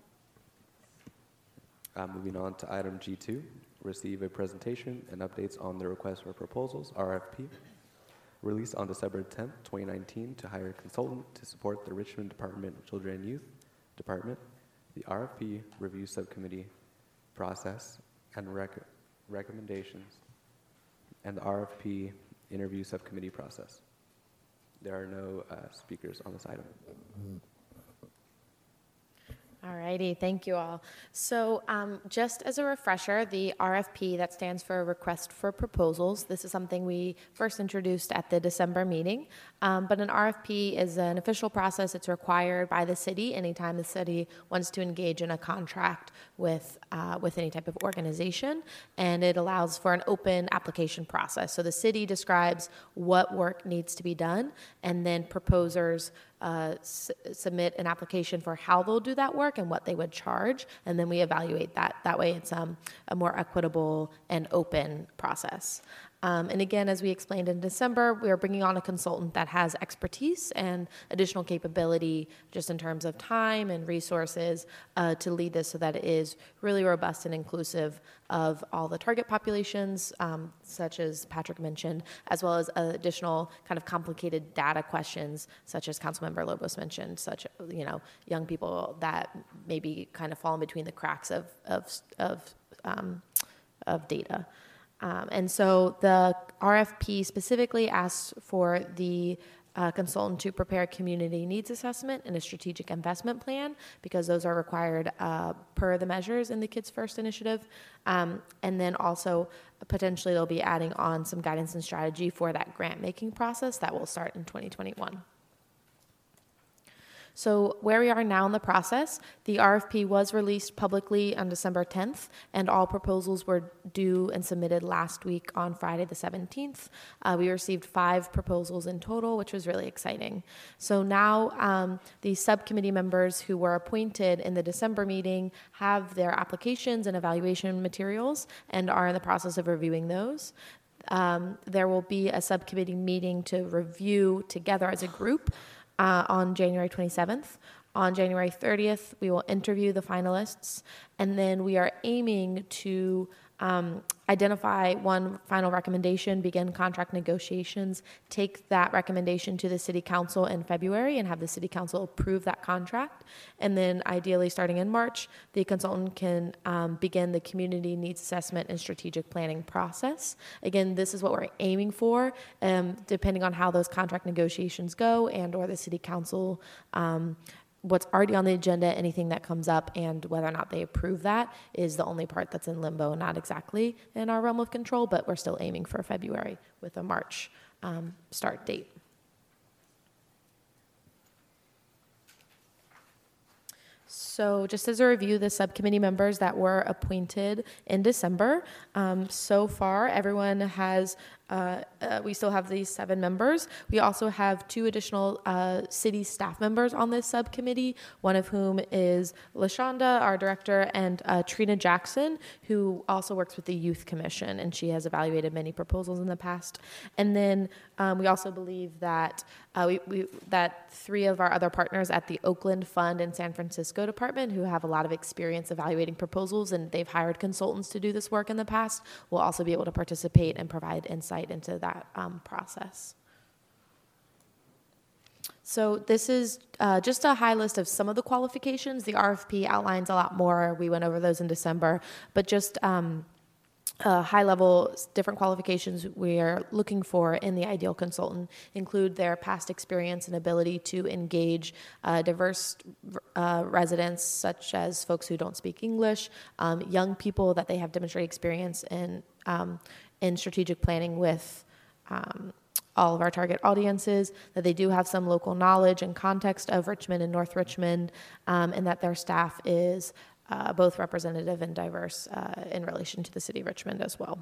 Moving on to item G2, receive a presentation and updates on the request for proposals, RFP, released on December 10th, 2019, to hire a consultant to support the Richmond Department of Children and Youth Department, the RFP review subcommittee process and recommendations, and the RFP interview subcommittee process. There are no speakers on this item. All righty, thank you all. So just as a refresher, the RFP, that stands for Request for Proposals. This is something we first introduced at the December meeting. But an RFP is an official process. It's required by the city anytime the city wants to engage in a contract with any type of organization. And it allows for an open application process. So the city describes what work needs to be done, and then proposers submit an application for how they'll do that work and what they would charge, and then we evaluate that. That way it's a more equitable and open process. And again, as we explained in December, we are bringing on a consultant that has expertise and additional capability just in terms of time and resources to lead this so that it is really robust and inclusive of all the target populations, such as Patrick mentioned, as well as additional kind of complicated data questions, such as Councilmember Lobos mentioned, such, young people that maybe kind of fall in between the cracks of data. And so the RFP specifically asks for the consultant to prepare a community needs assessment and a strategic investment plan, because those are required per the measures in the Kids First initiative. And then also potentially they'll be adding on some guidance and strategy for that grant making process that will start in 2021. So where we are now in the process, the RFP was released publicly on December 10th, and all proposals were due and submitted last week on Friday the 17th. We received 5 proposals in total, which was really exciting. So now the subcommittee members who were appointed in the December meeting have their applications and evaluation materials and are in the process of reviewing those. There will be a subcommittee meeting to review together as a group on January 27th. On January 30th, we will interview the finalists, and then we are aiming to identify one final recommendation, begin contract negotiations, take that recommendation to the city council in February and have the city council approve that contract. And then ideally, starting in March, the consultant can begin the community needs assessment and strategic planning process. Again, this is what we're aiming for, depending on how those contract negotiations go and or the city council what's already on the agenda, anything that comes up, and whether or not they approve that is the only part that's in limbo, not exactly in our realm of control, but we're still aiming for February with a March start date. So just as a review, the subcommittee members that were appointed in December, so far everyone has we still have these 7 members. We also have 2 additional city staff members on this subcommittee, one of whom is LaShonda, our director, and Trina Jackson, who also works with the Youth Commission, and she has evaluated many proposals in the past. And then we also believe that that 3 of our other partners at the Oakland Fund and San Francisco Department, who have a lot of experience evaluating proposals, and they've hired consultants to do this work in the past, will also be able to participate and provide insight into that process. So this is just a high list of some of the qualifications. The RFP outlines a lot more. We went over those in December, but just high level different qualifications we're looking for in the ideal consultant include their past experience and ability to engage diverse residents, such as folks who don't speak English, young people that they have demonstrated experience in strategic planning with all of our target audiences, that they do have some local knowledge and context of Richmond and North Richmond, and that their staff is both representative and diverse in relation to the city of Richmond as well.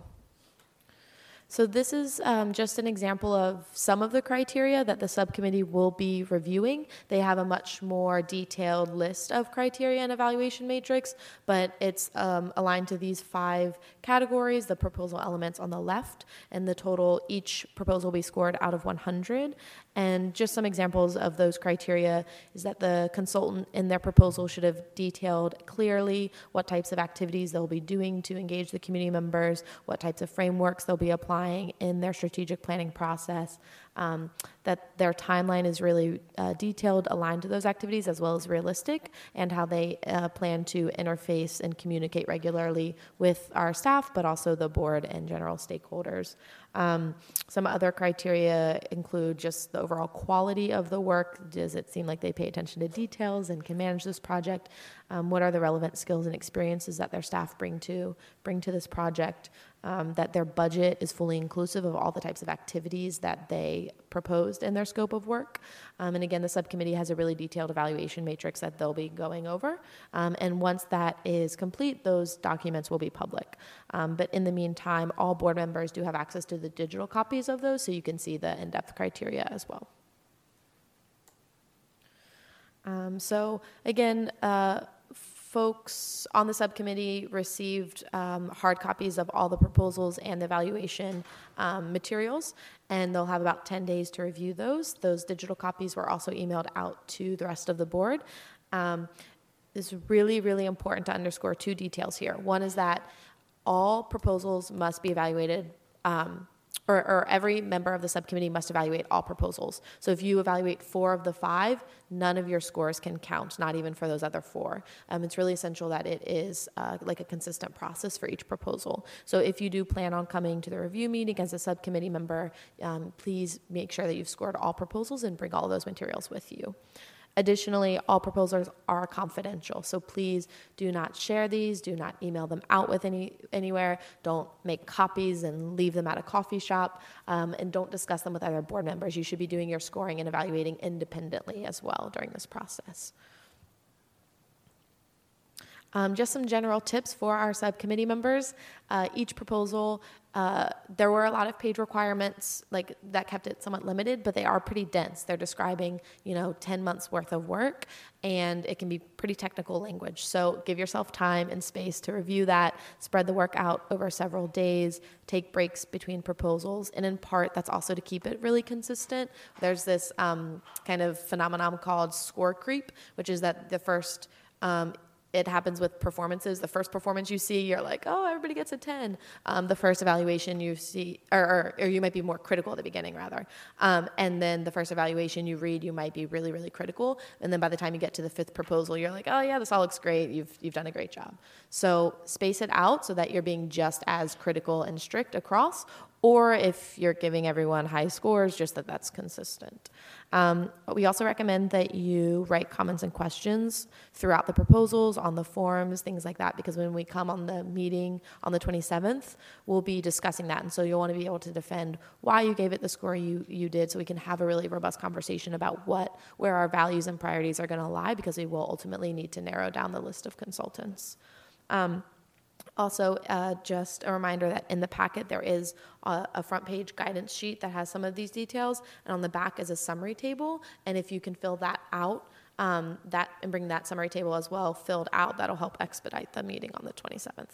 So this is just an example of some of the criteria that the subcommittee will be reviewing. They have a much more detailed list of criteria and evaluation matrix, but it's aligned to these 5 categories, the proposal elements on the left, and the total, each proposal will be scored out of 100. And just some examples of those criteria is that the consultant in their proposal should have detailed clearly what types of activities they'll be doing to engage the community members, what types of frameworks they'll be applying in their strategic planning process, that their timeline is really detailed, aligned to those activities as well as realistic, and how they plan to interface and communicate regularly with our staff, but also the board and general stakeholders. Some other criteria include just the overall quality of the work. Does it seem like they pay attention to details and can manage this project? What are the relevant skills and experiences that their staff bring to this project? That their budget is fully inclusive of all the types of activities that they proposed in their scope of work. And again, the subcommittee has a really detailed evaluation matrix that they'll be going over. And once that is complete, those documents will be public. But in the meantime, all board members do have access to the digital copies of those, so you can see the in-depth criteria as well. So again, folks on the subcommittee received hard copies of all the proposals and the evaluation materials, and they'll have about 10 days to review those. Those digital copies were also emailed out to the rest of the board. It's really, really important to underscore 2 details here. One is that all proposals must be evaluated, or every member of the subcommittee must evaluate all proposals. So if you evaluate 4 of the 5, none of your scores can count, not even for those other 4. It's really essential that it is like a consistent process for each proposal. So if you do plan on coming to the review meeting as a subcommittee member, please make sure that you've scored all proposals and bring all of those materials with you. Additionally, all proposals are confidential, so please do not share these, do not email them out with anywhere, don't make copies and leave them at a coffee shop, and don't discuss them with other board members. You should be doing your scoring and evaluating independently as well during this process. Just some general tips for our subcommittee members. Each proposal, there were a lot of page requirements that kept it somewhat limited, but they are pretty dense. They're describing, 10 months worth of work, and it can be pretty technical language. So give yourself time and space to review that, spread the work out over several days, take breaks between proposals, and in part, that's also to keep it really consistent. There's this kind of phenomenon called score creep, which is that the first it happens with performances. The first performance you see, you're like, oh, everybody gets a 10. The first evaluation you see, or you might be more critical at the beginning, rather. And then the first evaluation you read, you might be really, really critical. And then by the time you get to the fifth proposal, you're like, oh, yeah, this all looks great. You've done a great job. So space it out so that you're being just as critical and strict across, or if you're giving everyone high scores, just that that's consistent. We also recommend that you write comments and questions throughout the proposals, on the forms, things like that, because when we come on the meeting on the 27th, we'll be discussing that. And so you'll want to be able to defend why you gave it the score you did, so we can have a really robust conversation about where our values and priorities are going to lie, because we will ultimately need to narrow down the list of consultants. Also, just a reminder that in the packet there is a front page guidance sheet that has some of these details, and on the back is a summary table. And if you can fill that out, and bring that summary table as well filled out, that'll help expedite the meeting on the 27th.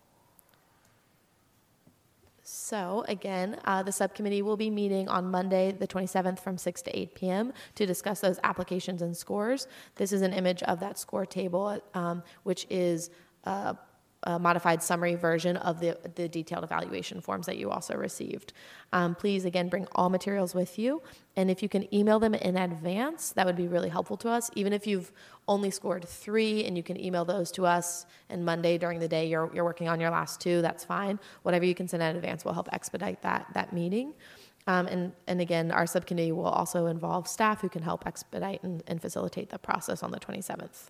So again, the subcommittee will be meeting on Monday, the 27th from 6 to 8 p.m. to discuss those applications and scores. This is an image of that score table, which is a modified summary version of the detailed evaluation forms that you also received. Please, again, bring all materials with you. And if you can email them in advance, that would be really helpful to us. Even if you've only scored 3 and you can email those to us, and Monday during the day you're working on your last 2, that's fine. Whatever you can send in advance will help expedite that meeting. And again, our subcommittee will also involve staff who can help expedite and facilitate the process on the 27th.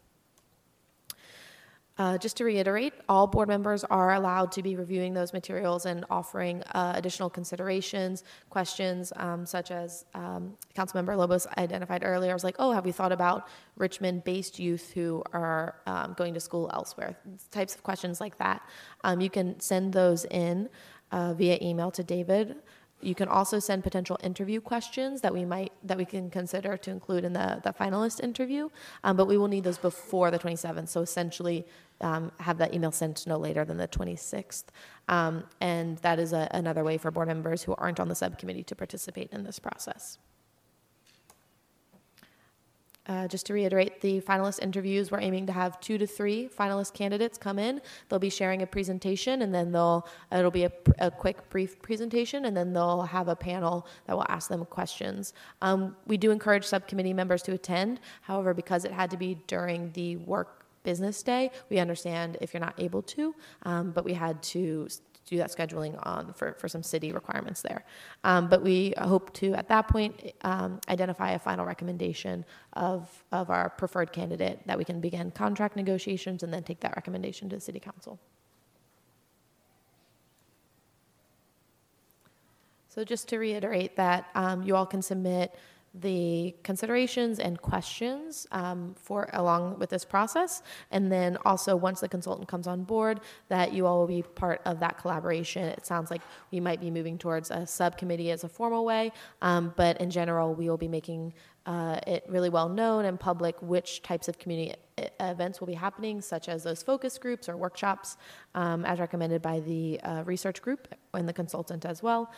Just to reiterate, all board members are allowed to be reviewing those materials and offering additional considerations, questions, such as Councilmember Lobos identified earlier. I was like, oh, have we thought about Richmond-based youth who are going to school elsewhere? Types of questions like that. You can send those in via email to David. You can also send potential interview questions that we can consider to include in the finalist interview, but we will need those before the 27th. So essentially, have that email sent no later than the 26th, and that is another way for board members who aren't on the subcommittee to participate in this process. Just to reiterate, the finalist interviews, we're aiming to have 2 to 3 finalist candidates come in. They'll be sharing a presentation, and then it'll be a quick, brief presentation, and then they'll have a panel that will ask them questions. We do encourage subcommittee members to attend. However, because it had to be during the work business day, we understand if you're not able to, but we had to do that scheduling for some city requirements there. But we hope to, at that point, identify a final recommendation of our preferred candidate that we can begin contract negotiations and then take that recommendation to the city council. So just to reiterate that you all can submit the considerations and questions along with this process, and then also once the consultant comes on board, that you all will be part of that collaboration. It sounds like we might be moving towards a subcommittee as a formal way, but in general, we will be making it really well known and public which types of community events will be happening, such as those focus groups or workshops, as recommended by the research group and the consultant as well.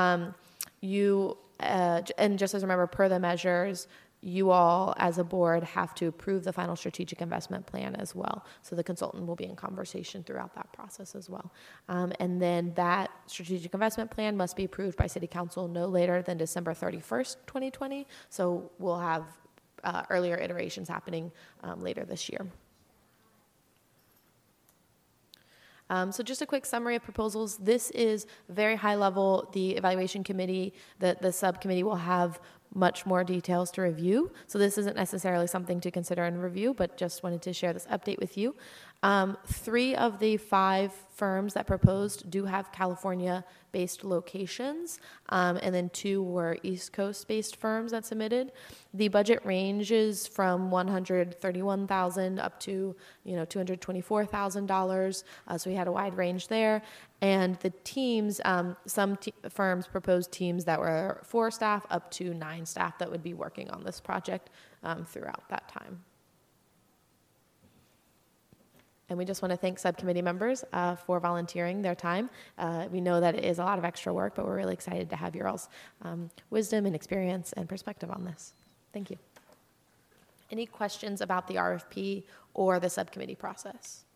And just as a remember, per the measures, you all as a board have to approve the final strategic investment plan as well. So the consultant will be in conversation throughout that process as well. And then that strategic investment plan must be approved by City Council no later than December 31st, 2020. So we'll have earlier iterations happening later this year. So just a quick summary of proposals. This is very high level. The evaluation committee, the subcommittee will have much more details to review. So this isn't necessarily something to consider and review, but just wanted to share this update with you. 3 of the 5 firms that proposed do have California-based locations, and then 2 were East Coast-based firms that submitted. The budget ranges from $131,000 up to $224,000. So we had a wide range there. And the teams, some firms proposed teams that were 4 staff up to 9 staff that would be working on this project throughout that time. And we just want to thank subcommittee members for volunteering their time. We know that it is a lot of extra work, but we're really excited to have your all's wisdom and experience and perspective on this. Thank you. Any questions about the RFP or the subcommittee process?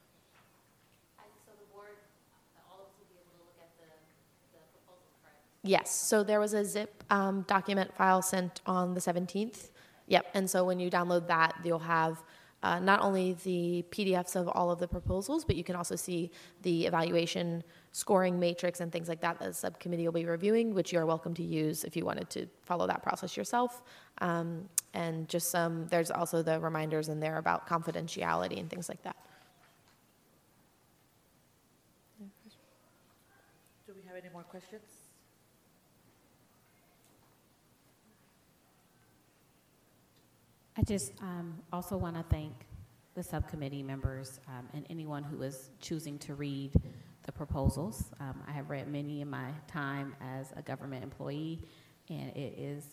So the board, all of us will be able to look at the proposal, correct? Yes, so there was a zip document file sent on the 17th. Yep, and so when you download that, you'll have not only the PDFs of all of the proposals, but you can also see the evaluation scoring matrix and things like that the subcommittee will be reviewing, which you're welcome to use if you wanted to follow that process yourself. And just there's also the reminders in there about confidentiality and things like that. Do we have any more questions? I just also want to thank the subcommittee members and anyone who is choosing to read the proposals. I have read many in my time as a government employee, and it's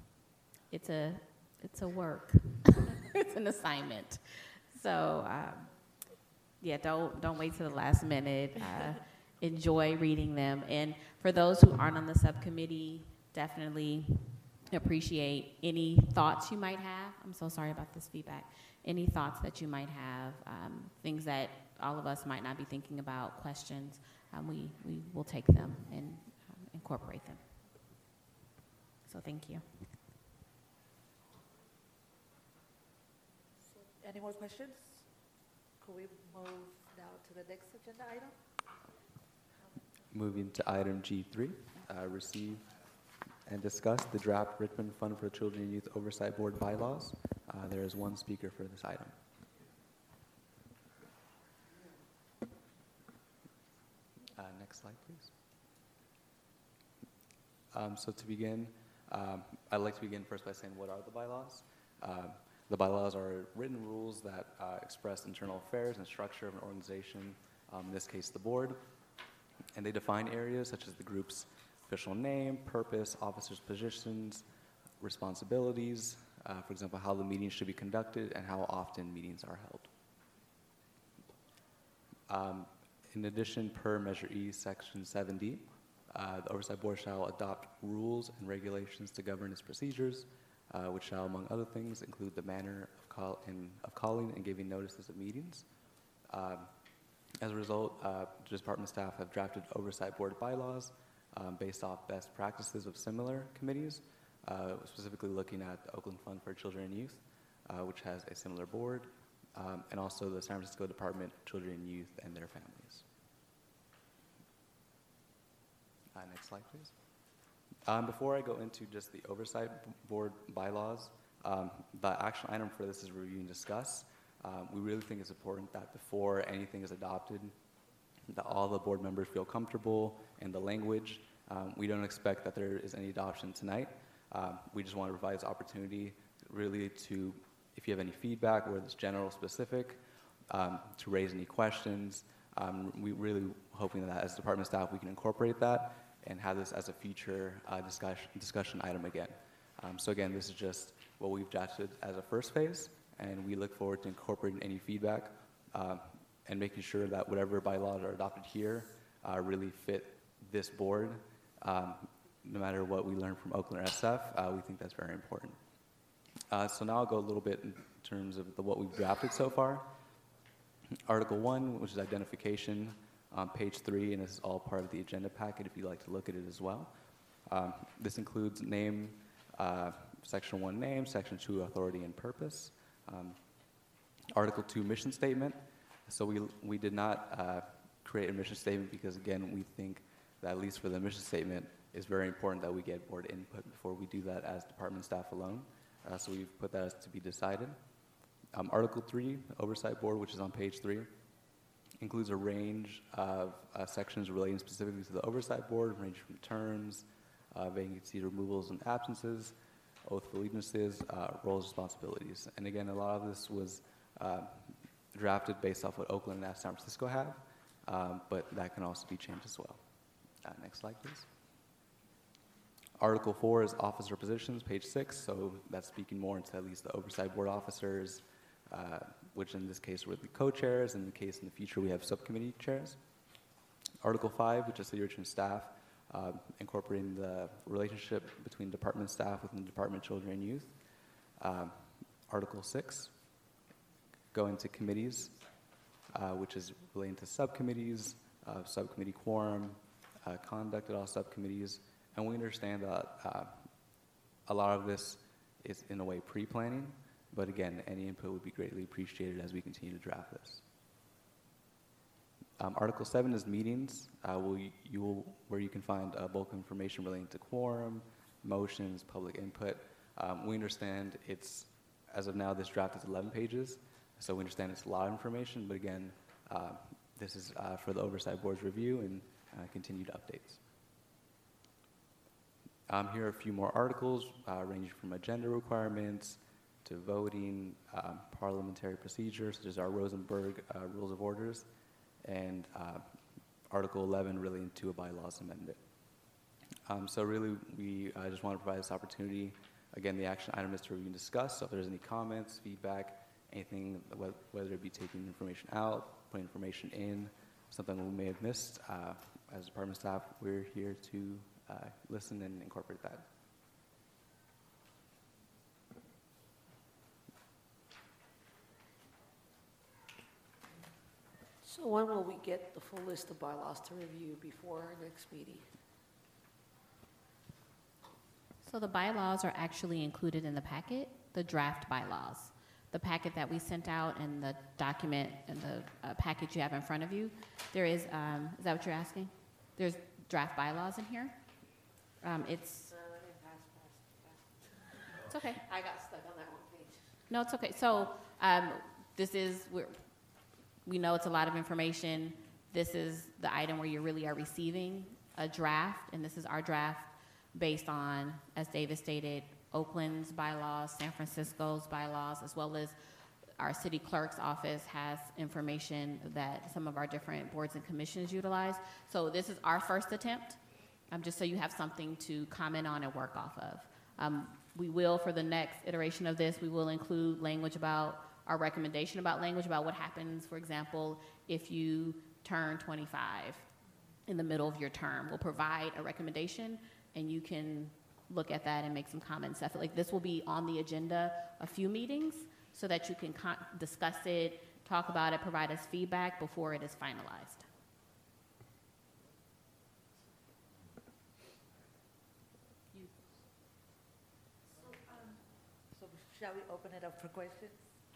a work. It's an assignment. So yeah, don't wait till the last minute. Enjoy reading them. And for those who aren't on the subcommittee, definitely appreciate any thoughts you might have. I'm so sorry about this feedback. Any thoughts that you might have, things that all of us might not be thinking about, questions, we will take them and incorporate them. So thank you. Any more questions? Could we move now to the next agenda item? Moving to item G3, receive and discuss the draft Richmond Fund for Children and Youth Oversight Board bylaws. There is one speaker for this item. Next slide, please. So to begin, I'd like to begin first by saying what are the bylaws? The bylaws are written rules that express internal affairs and structure of an organization, in this case the board, and they define areas such as the group's official name, purpose, officers' positions, responsibilities, for example, how the meetings should be conducted and how often meetings are held. In addition, per Measure E, Section 7D, the Oversight Board shall adopt rules and regulations to govern its procedures, which shall, among other things, include the manner of calling and giving notices of meetings. As a result, the department staff have drafted Oversight Board bylaws based off best practices of similar committees, specifically looking at the Oakland Fund for Children and Youth, which has a similar board, and also the San Francisco Department of Children and Youth and their families. Next slide, please. Before I go into just the Oversight Board bylaws, the action item for this is review and discuss. We really think it's important that before anything is adopted, that all the board members feel comfortable in the language. We don't expect that there is any adoption tonight. We just want to provide this opportunity really to, if you have any feedback, whether it's general or specific, to raise any questions. We really hoping that as department staff we can incorporate that and have this as a future discussion item again. So again, this is just what we've drafted as a first phase, and we look forward to incorporating any feedback and making sure that whatever bylaws are adopted here really fit this board. No matter what we learn from Oakland or SF, we think that's very important. So now I'll go a little bit in terms of what we've drafted so far. Article 1, which is identification, on page 3, and this is all part of the agenda packet if you'd like to look at it as well. This includes name, Section 1 name, Section 2 authority and purpose. Article 2 mission statement. So we did not create a mission statement because, again, we think that at least for the mission statement, it's very important that we get board input before we do that as department staff alone. So we've put that as to be decided. Article 3, Oversight Board, which is on page 3, includes a range of sections relating specifically to the Oversight Board, ranging from terms, vacancy removals and absences, oath of allegiances, roles and responsibilities. And again, a lot of this was drafted based off what Oakland and San Francisco have, but that can also be changed as well. Next slide, please. Article 4 is officer positions, page 6, so that's speaking more into at least the Oversight Board officers, which in this case were the co-chairs, and in the case in the future we have subcommittee chairs. Article 5, which is the Richmond staff, incorporating the relationship between department staff within the Department of Children and Youth. Article 6, go into committees, which is relating to subcommittees, subcommittee quorum, conduct at all subcommittees. And we understand that a lot of this is in a way pre-planning, but again, any input would be greatly appreciated as we continue to draft this. Article 7 is meetings, where you can find bulk information relating to quorum, motions, public input. We understand it's, as of now, this draft is 11 pages, so we understand it's a lot of information, but again, this is for the Oversight Board's review and continued updates. Here are a few more articles ranging from agenda requirements to voting, parliamentary procedures, such as our Rosenberg Rules of Orders, and Article 11 relating to a bylaws amendment. So really, we just want to provide this opportunity. Again, the action item is to review and discuss, so if there's any comments, feedback, anything, whether it be taking information out, putting information in, something we may have missed, as department staff, we're here to listen and incorporate that. So when will we get the full list of bylaws to review before our next meeting? So the bylaws are actually included in the packet, the draft bylaws. The packet that we sent out and the document and the package you have in front of you, there is that what you're asking? There's draft bylaws in here. It's okay. I got stuck on that one page. No, it's okay. So this is, we know it's a lot of information. This is the item where you really are receiving a draft, and this is our draft based on, as David stated, Oakland's bylaws, San Francisco's bylaws, as well as our city clerk's office has information that some of our different boards and commissions utilize. So this is our first attempt, just so you have something to comment on and work off of. We will, for the next iteration of this, we will include language about our recommendation about language about what happens, for example, if you turn 25 in the middle of your term. We'll provide a recommendation, and you can look at that and make some comments. I feel like this will be on the agenda a few meetings so that you can discuss it, talk about it, provide us feedback before it is finalized. So shall we open it up for questions?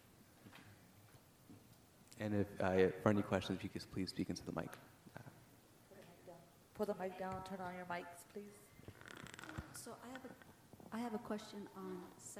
And if for any questions, if you could please speak into the mic. Pull the mic down, turn on your mics, please. So I have a question on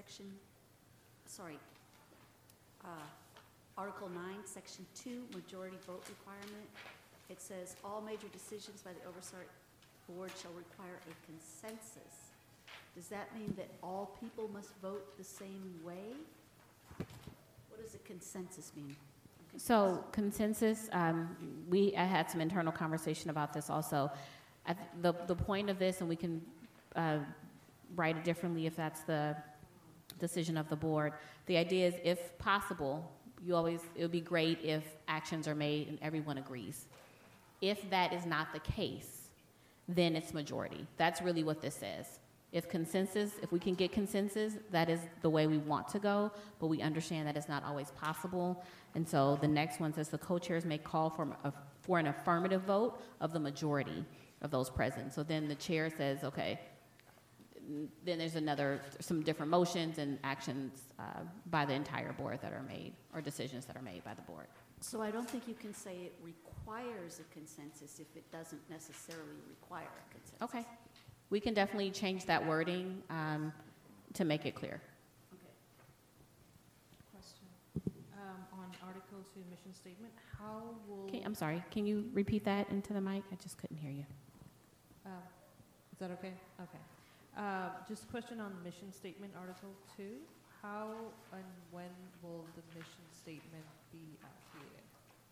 Article 9, Section 2, majority vote requirement. It says, all major decisions by the Oversight Board shall require a consensus. Does that mean that all people must vote the same way? What does a consensus mean? So consensus, I had some internal conversation about this also. The point of this, and we can write it differently if that's the decision of the board. The idea is, if possible, it would be great if actions are made and everyone agrees. If that is not the case, then it's majority. That's really what this says. If we can get consensus, that is the way we want to go, but we understand that it's not always possible. And so the next one says the co-chairs may call for an affirmative vote of the majority of those present. So then the chair says, okay, then there's some different motions and actions by the entire board that are made, or decisions that are made by the board. So I don't think you can say it requires a consensus if it doesn't necessarily require a consensus. Okay. We can definitely change that wording to make it clear. Okay. Question. On Article 2 mission statement, how will... I'm sorry, can you repeat that into the mic? I just couldn't hear you. Is that okay? Okay. Just a question on the mission statement, Article 2. How and when will the mission statement be created?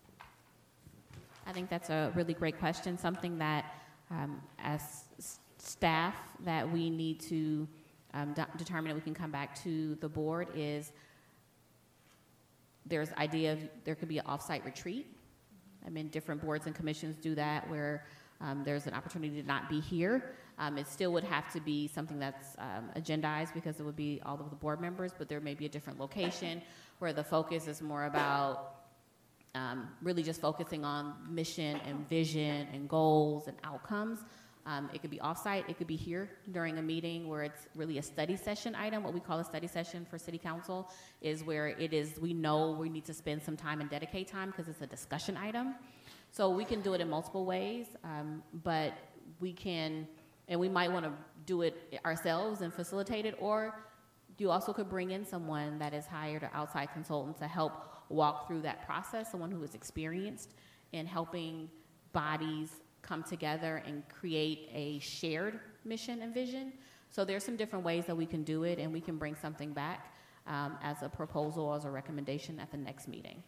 I think that's a really great question, something that as staff that we need to determine that we can come back to the board is there's idea of there could be an off-site retreat. I mean, different boards and commissions do that where there's an opportunity to not be here. It still would have to be something that's agendized because it would be all of the board members, but there may be a different location where the focus is more about really just focusing on mission and vision and goals and outcomes. It could be offsite, it could be here during a meeting where it's really a study session item. What we call a study session for City Council is where it is, we know we need to spend some time and dedicate time because it's a discussion item. So we can do it in multiple ways, but we can, and we might want to do it ourselves and facilitate it, or you also could bring in someone that is hired, an outside consultant, to help walk through that process, someone who is experienced in helping bodies come together and create a shared mission and vision. So there's some different ways that we can do it, and we can bring something back as a proposal, as a recommendation at the next meeting.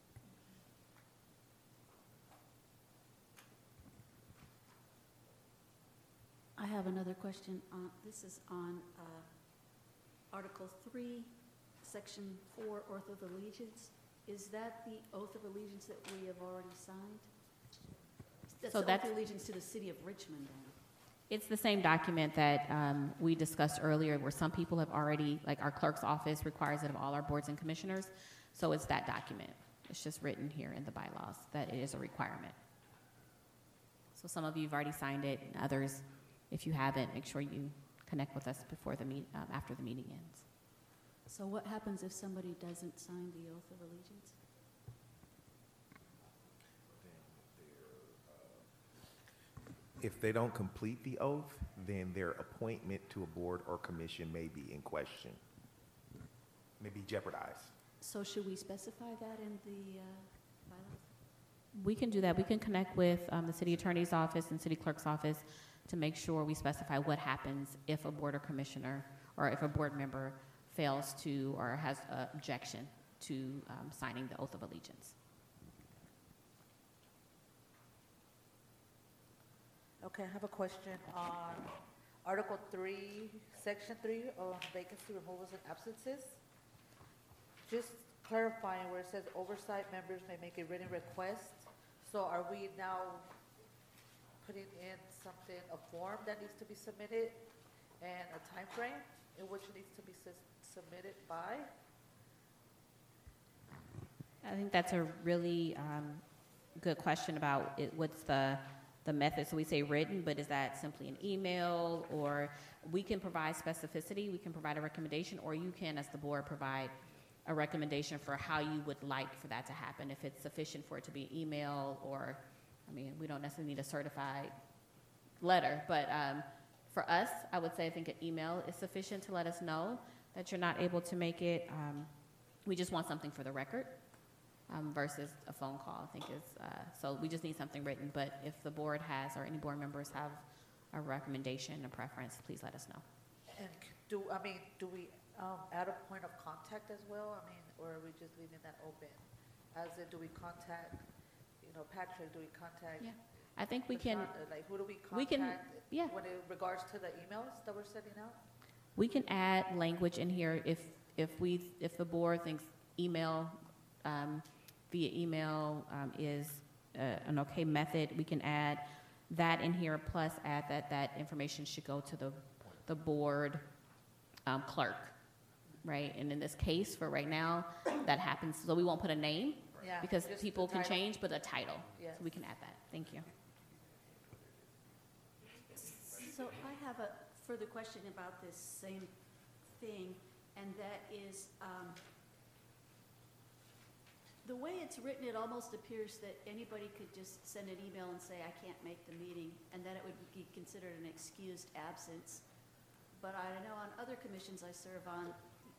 I have another question. This is on Article 3, Section 4, Oath of Allegiance. Is that the oath of allegiance that we have already signed? That's So the oath of allegiance to the city of Richmond, then. It's the same document that we discussed earlier, where some people have already, like our clerk's office requires it of all our boards and commissioners. So it's that document. It's just written here in the bylaws that it is a requirement. So some of you have already signed it, and others, if you haven't, make sure you connect with us before the after the meeting ends. So what happens if somebody doesn't sign the oath of allegiance? If they don't complete the oath, then their appointment to a board or commission may be in question, may be jeopardized. So should we specify that in the bylaws? We can do that. We can connect with the city attorney's office and city clerk's office to make sure we specify what happens if a board or commissioner, or if a board member fails to or has an objection to signing the oath of allegiance. Okay, I have a question on Article 3, Section 3, on vacancy removals and absences. Just clarifying where it says oversight members may make a written request. So are we now putting in something, a form that needs to be submitted and a time frame in which it needs to be submitted by? I think that's a really good question about it, what's the method. So we say written, but is that simply an email, or we can provide specificity, we can provide a recommendation, or you can, as the board, provide a recommendation for how you would like for that to happen. If it's sufficient for it to be email, or, I mean, we don't necessarily need a certified letter, but for us, I would say I think an email is sufficient to let us know that you're not able to make it. We just want something for the record. Versus a phone call, I think is, so we just need something written, but if the board has, or any board members have a recommendation, a preference, please let us know. And do we add a point of contact as well? I mean, or are we just leaving that open? As in, do we contact, Patrick, do we contact? Yeah, I think we can. Like, who do we contact? We can, yeah. When in regards to the emails that we're sending out? We can add language in here if the board thinks email, via email is an okay method. We can add that in here, plus add that information should go to the board clerk, right? And in this case, for right now, that happens. So we won't put a name, Yeah, because just people the can title. change, but a title. Yes. So we can add that. Thank you. So I have a further question about this same thing, and that is, the way it's written, it almost appears that anybody could just send an email and say, I can't make the meeting, and then it would be considered an excused absence. But I know on other commissions I serve on,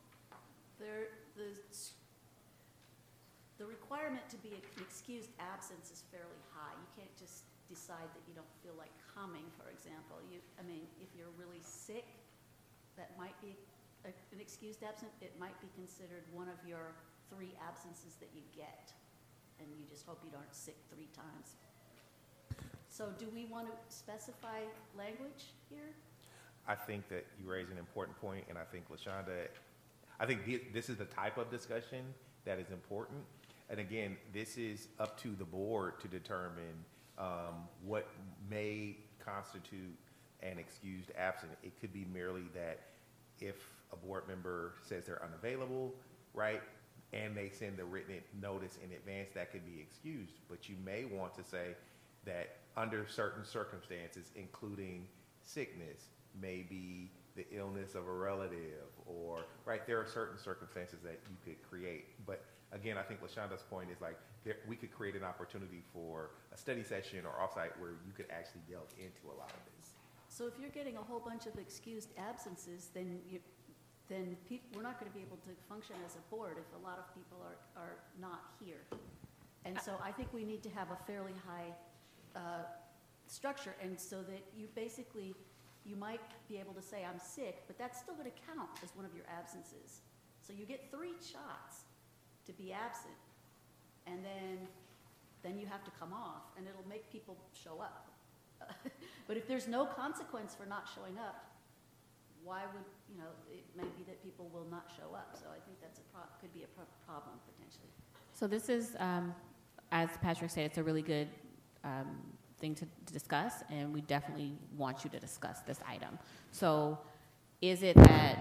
the requirement to be an excused absence is fairly high. You can't just decide that you don't feel like coming, for example. If you're really sick, that might be an excused absence. It might be considered one of your 3 absences that you get, and you just hope you aren't sick 3 times. So do we want to specify language here? I think that you raise an important point, and I think this is the type of discussion that is important. And again, this is up to the board to determine what may constitute an excused absence. It could be merely that if a board member says they're unavailable, right, and they send a written notice in advance, that could be excused. But you may want to say that under certain circumstances, including sickness, maybe the illness of a relative, or, right, there are certain circumstances that you could create. But again, I think LaShonda's point is like, we could create an opportunity for a study session or offsite where you could actually delve into a lot of this. So if you're getting a whole bunch of excused absences, then we're not going to be able to function as a board if a lot of people are not here. And so I think we need to have a fairly high structure, and so that you might be able to say, I'm sick, but that's still going to count as one of your absences. So you get 3 shots to be absent, and then you have to come off, and it'll make people show up. But if there's no consequence for not showing up, why would, it may be that people will not show up. So I think that's could be a problem potentially. So this is, as Patrick said, it's a really good thing to discuss, and we definitely want you to discuss this item. So is it that,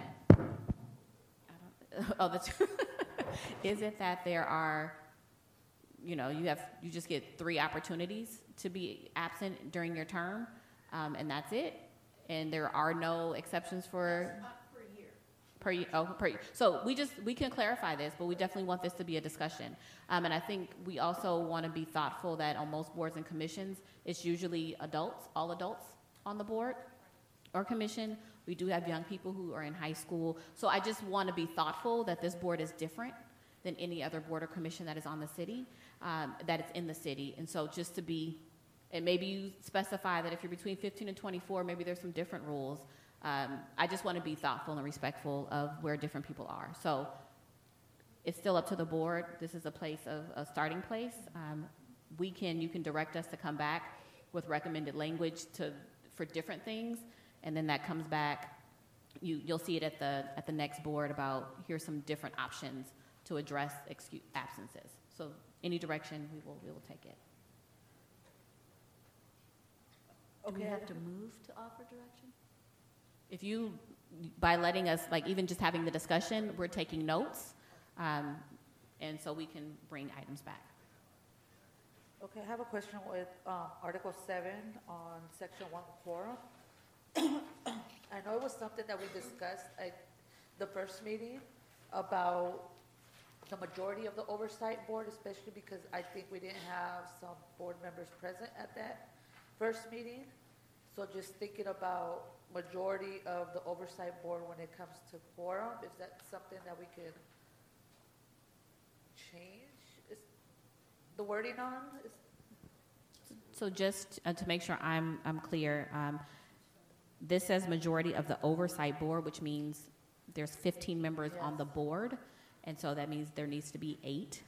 is it that there are, you just get 3 opportunities to be absent during your term, and that's it? And there are no exceptions for? Per year. Per year. So we can clarify this, but we definitely want this to be a discussion. And I think we also want to be thoughtful that on most boards and commissions, it's usually adults, all adults on the board or commission. We do have young people who are in high school. So I just want to be thoughtful that this board is different than any other board or commission that is on the city, that it's in the city. And so just to be, and maybe you specify that if you're between 15 and 24, maybe there's some different rules. I just want to be thoughtful and respectful of where different people are. So it's still up to the board. This is a starting place. You can direct us to come back with recommended language for different things, and then that comes back. You'll see it at the next board about here's some different options to address absences. So any direction, we will take it. Do we have to move to offer direction? If you, by letting us, even just having the discussion, we're taking notes, and so we can bring items back. Okay, I have a question with Article 7 on Section 1 quorum. I know it was something that we discussed at the first meeting about the majority of the oversight board, especially because I think we didn't have some board members present at that first meeting. So just thinking about majority of the oversight board when it comes to quorum, is that something that we could change the wording on? So just to make sure I'm clear, this says majority of the oversight board, which means there's 15 members on the board, and so that means there needs to be 8.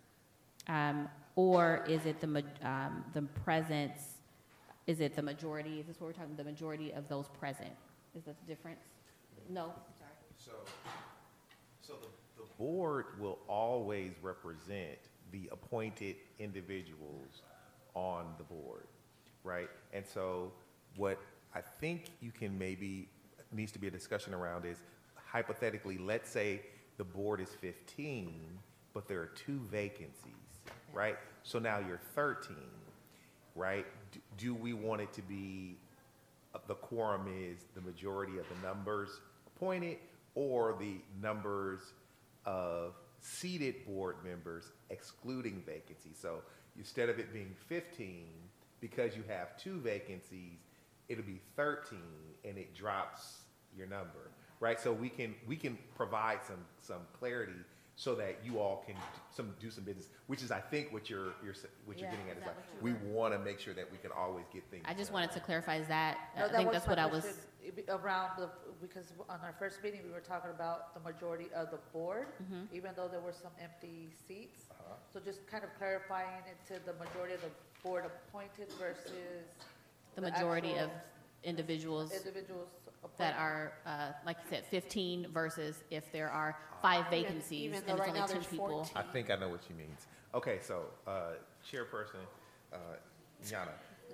Or is it the presence? Is it the majority? Is this what we're talking about? The majority of those present? Is that the difference? No. Sorry. So the board will always represent the appointed individuals on the board, right? And so what I think needs to be a discussion around is, hypothetically, let's say the board is 15, but there are 2 vacancies, right? So now you're 13, right? Do we want it to be the quorum is the majority of the numbers appointed, or the numbers of seated board members excluding vacancies? So instead of it being 15, because you have 2 vacancies, it'll be 13, and it drops your number, right? So we can provide some clarity so that you all can do some business, which is, I think, what you're getting at. Is like, we want to make sure that we can always get things. I just wanted to clarify that. No, I think that's what I was. Because on our first meeting, we were talking about the majority of the board, even though there were some empty seats. So just kind of clarifying it to the majority of the board appointed versus the majority of individuals that are, like you said, 15 versus if there are 5 vacancies and it's only 10 people. I think I know what she means. Okay, so Chairperson, Yana.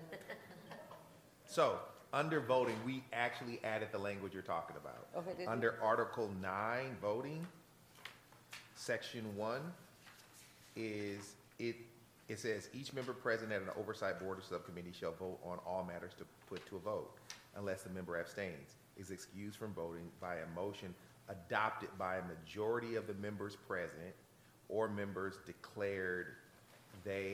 So, under voting, we actually added the language you're talking about. Okay, did you? Under Article 9, voting, Section 1 is, it says, each member present at an oversight board or subcommittee shall vote on all matters to put to a vote, unless the member abstains, is excused from voting by a motion adopted by a majority of the members present or members declared they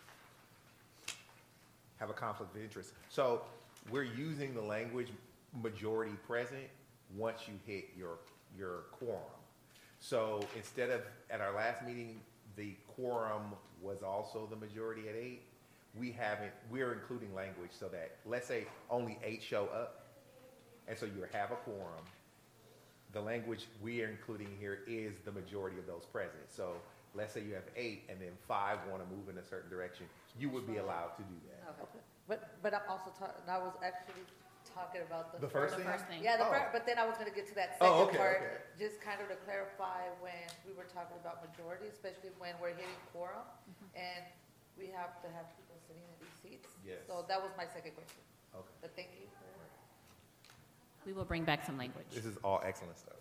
have a conflict of interest. So we're using the language majority present once you hit your quorum. So instead of, at our last meeting, the quorum was also the majority at 8, we're including language so that, let's say only 8 show up, and so you have a quorum. The language we are including here is the majority of those present. So let's say you have 8 and then 5 want to move in a certain direction, you would be allowed to do that. Okay. But I'm also talking, I was actually talking about The first thing? Yeah, Oh. But then I was gonna get to that Oh, second okay, part, okay. just kind of to clarify when we were talking about majority, especially when we're hitting quorum, and we have to have people sitting in these seats. Yes. So that was my second question, Okay. but thank you for. We will bring back some language. This is all excellent stuff.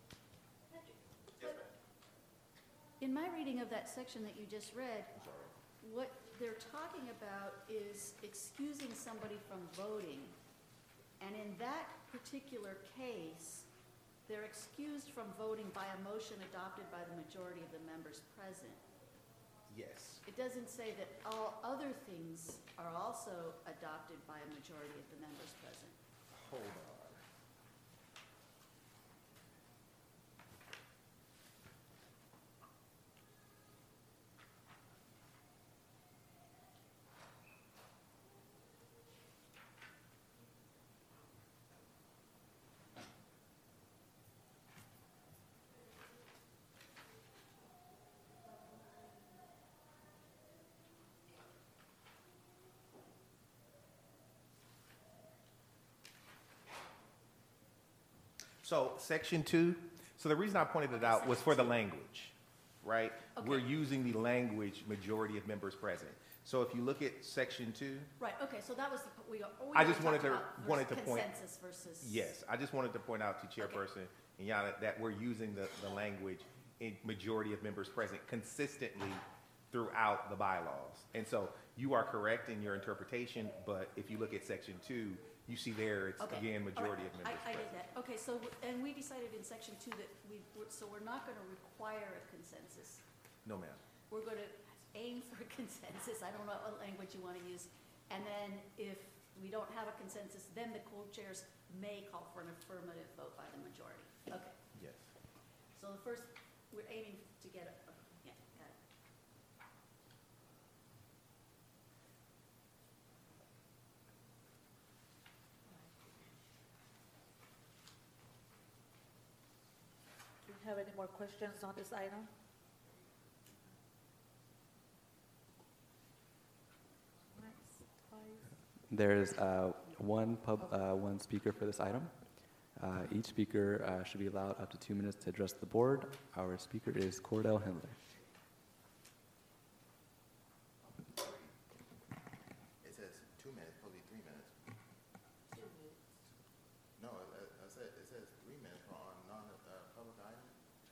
In my reading of that section that you just read, what they're talking about is excusing somebody from voting. And in that particular case, they're excused from voting by a motion adopted by the majority of the members present. Yes. It doesn't say that all other things are also adopted by a majority of the members present. Hold on. So section 2, so the reason I pointed it out was for the language, right? We're using the language majority of members present. So if you look at section 2, Right, okay, so that was we I just already wanted to- talked about wanted to point- consensus versus. yes, I just wanted to point out to Chairperson Yana that we're using the language in majority of members present consistently throughout the bylaws. And so you are correct in your interpretation, but if you look at section 2, you see there, it's Okay, again, all majority right, of members I present. did that. Okay, so, and we decided in section 2 that so we're not going to require a consensus. No, ma'am. We're going to aim for a consensus. I don't know what language you want to use. And then if we don't have a consensus, then the co-chairs may call for an affirmative vote by the majority. Okay, Yes. so the first, we're aiming to get yeah, got it. Do you have any more questions on this item? There's one speaker for this item. Each speaker should be allowed up to 2 minutes to address the board. Our speaker is Cordell Hindler. It says 2 minutes, probably 3 minutes. 2 minutes. No, I said, it says 3 minutes on non-public item.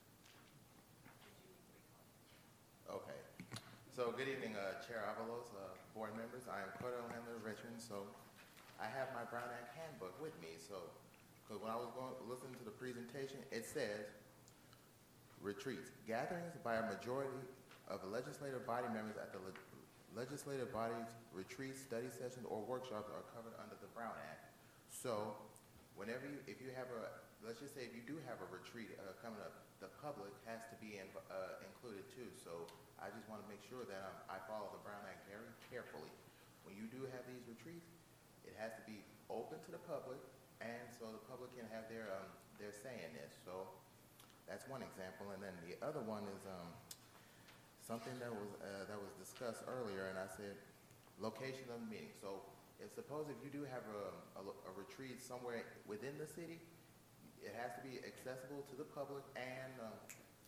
Okay. So good evening, Chair Avalos, board members. I am Cordell Handler Richmond. So I have my Brown Act handbook with me. So, because when I was listening to the presentation, it says retreats, gatherings by a majority of legislative body members at the legislative body's retreats, study sessions, or workshops are covered under the Brown Act. So whenever if you have let's just say if you do have a retreat coming up, the public has to be included too. So I just want to make sure that I follow the Brown Act very carefully. When you do have these retreats, it has to be open to the public, and so the public can have their say in this. So that's one example. And then the other one is something that was discussed earlier, and I said location of the meeting. So suppose if you do have a retreat somewhere within the city, it has to be accessible to the public and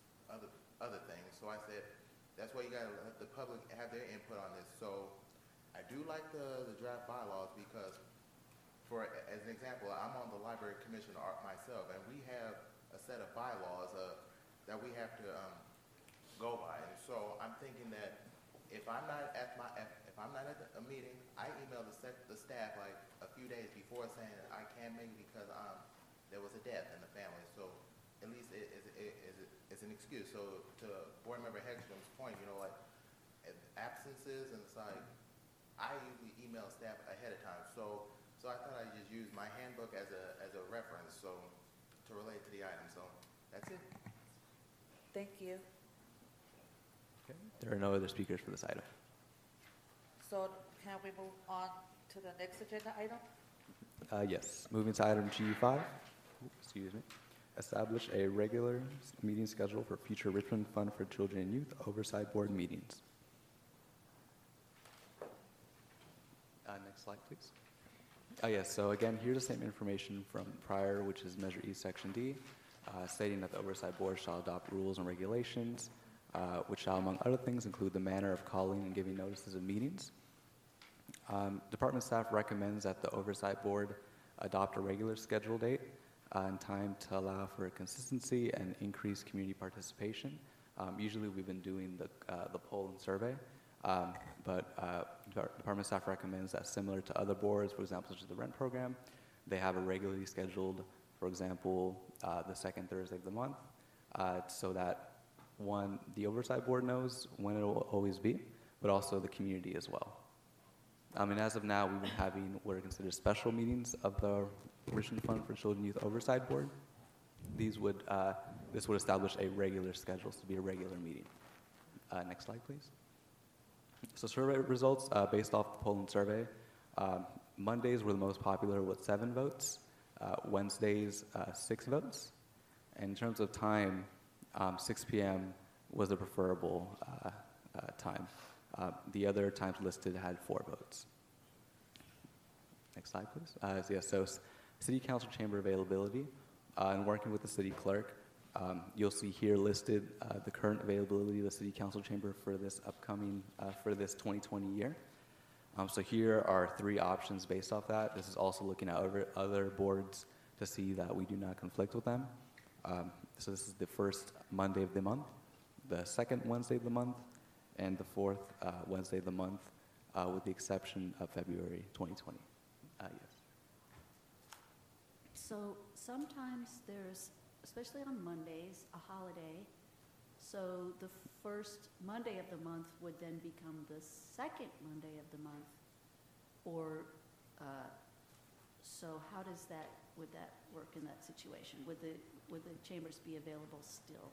other things. So I said that's why you got to let the public have their input on this. So I I do like the draft bylaws because, as an example, I'm on the library commission myself, and we have a set of bylaws that we have to go by. And so I'm thinking that if I'm not at a meeting, I email the staff like a few days before saying I can't make it because there was a death in the family. So at least it's an excuse. So to Board Member Hegstrom's point, like absences, and it's like I usually email staff ahead of time. So I thought I'd just use my handbook as a reference, so to relate to the item. So that's it. Thank you. Okay. There are no other speakers for this item. So can we move on to the next agenda item? Yes. Moving to item G5. Excuse me. Establish a regular meeting schedule for future Richmond Fund for Children and Youth Oversight Board meetings. Next slide, please. Yes, so again, here's the same information from prior, which is Measure E, Section D, stating that the Oversight Board shall adopt rules and regulations, which shall, among other things, include the manner of calling and giving notices of meetings. Department staff recommends that the Oversight Board adopt a regular schedule date and time to allow for consistency and increased community participation. Usually we've been doing the poll and survey, but department staff recommends that similar to other boards, for example, such as the rent program, they have a regularly scheduled, for example, the second Thursday of the month, so that one, the Oversight Board knows when it will always be, but also the community as well. And as of now, we've been having what are considered special meetings of the Richmond Fund for Children and Youth Oversight Board. This would establish a regular schedule, so to be a regular meeting. Next slide, please. So survey results based off the poll and survey. Mondays were the most popular with 7 votes. Wednesdays, 6 votes. And in terms of time, 6 p.m. was the preferable time. The other times listed had 4 votes. Next slide, please. So City Council chamber availability. And working with the city clerk, you'll see here listed the current availability of the City Council chamber for this upcoming, for this 2020 year. So here are 3 options based off that. This is also looking at other boards to see that we do not conflict with them. So this is the first Monday of the month, the second Wednesday of the month, and the 4th Wednesday of the month, with the exception of February 2020. Yes. So sometimes there's, especially on Mondays, a holiday. So the first Monday of the month would then become the second Monday of the month. Or, so how does would that work in that situation? Would the chambers be available still?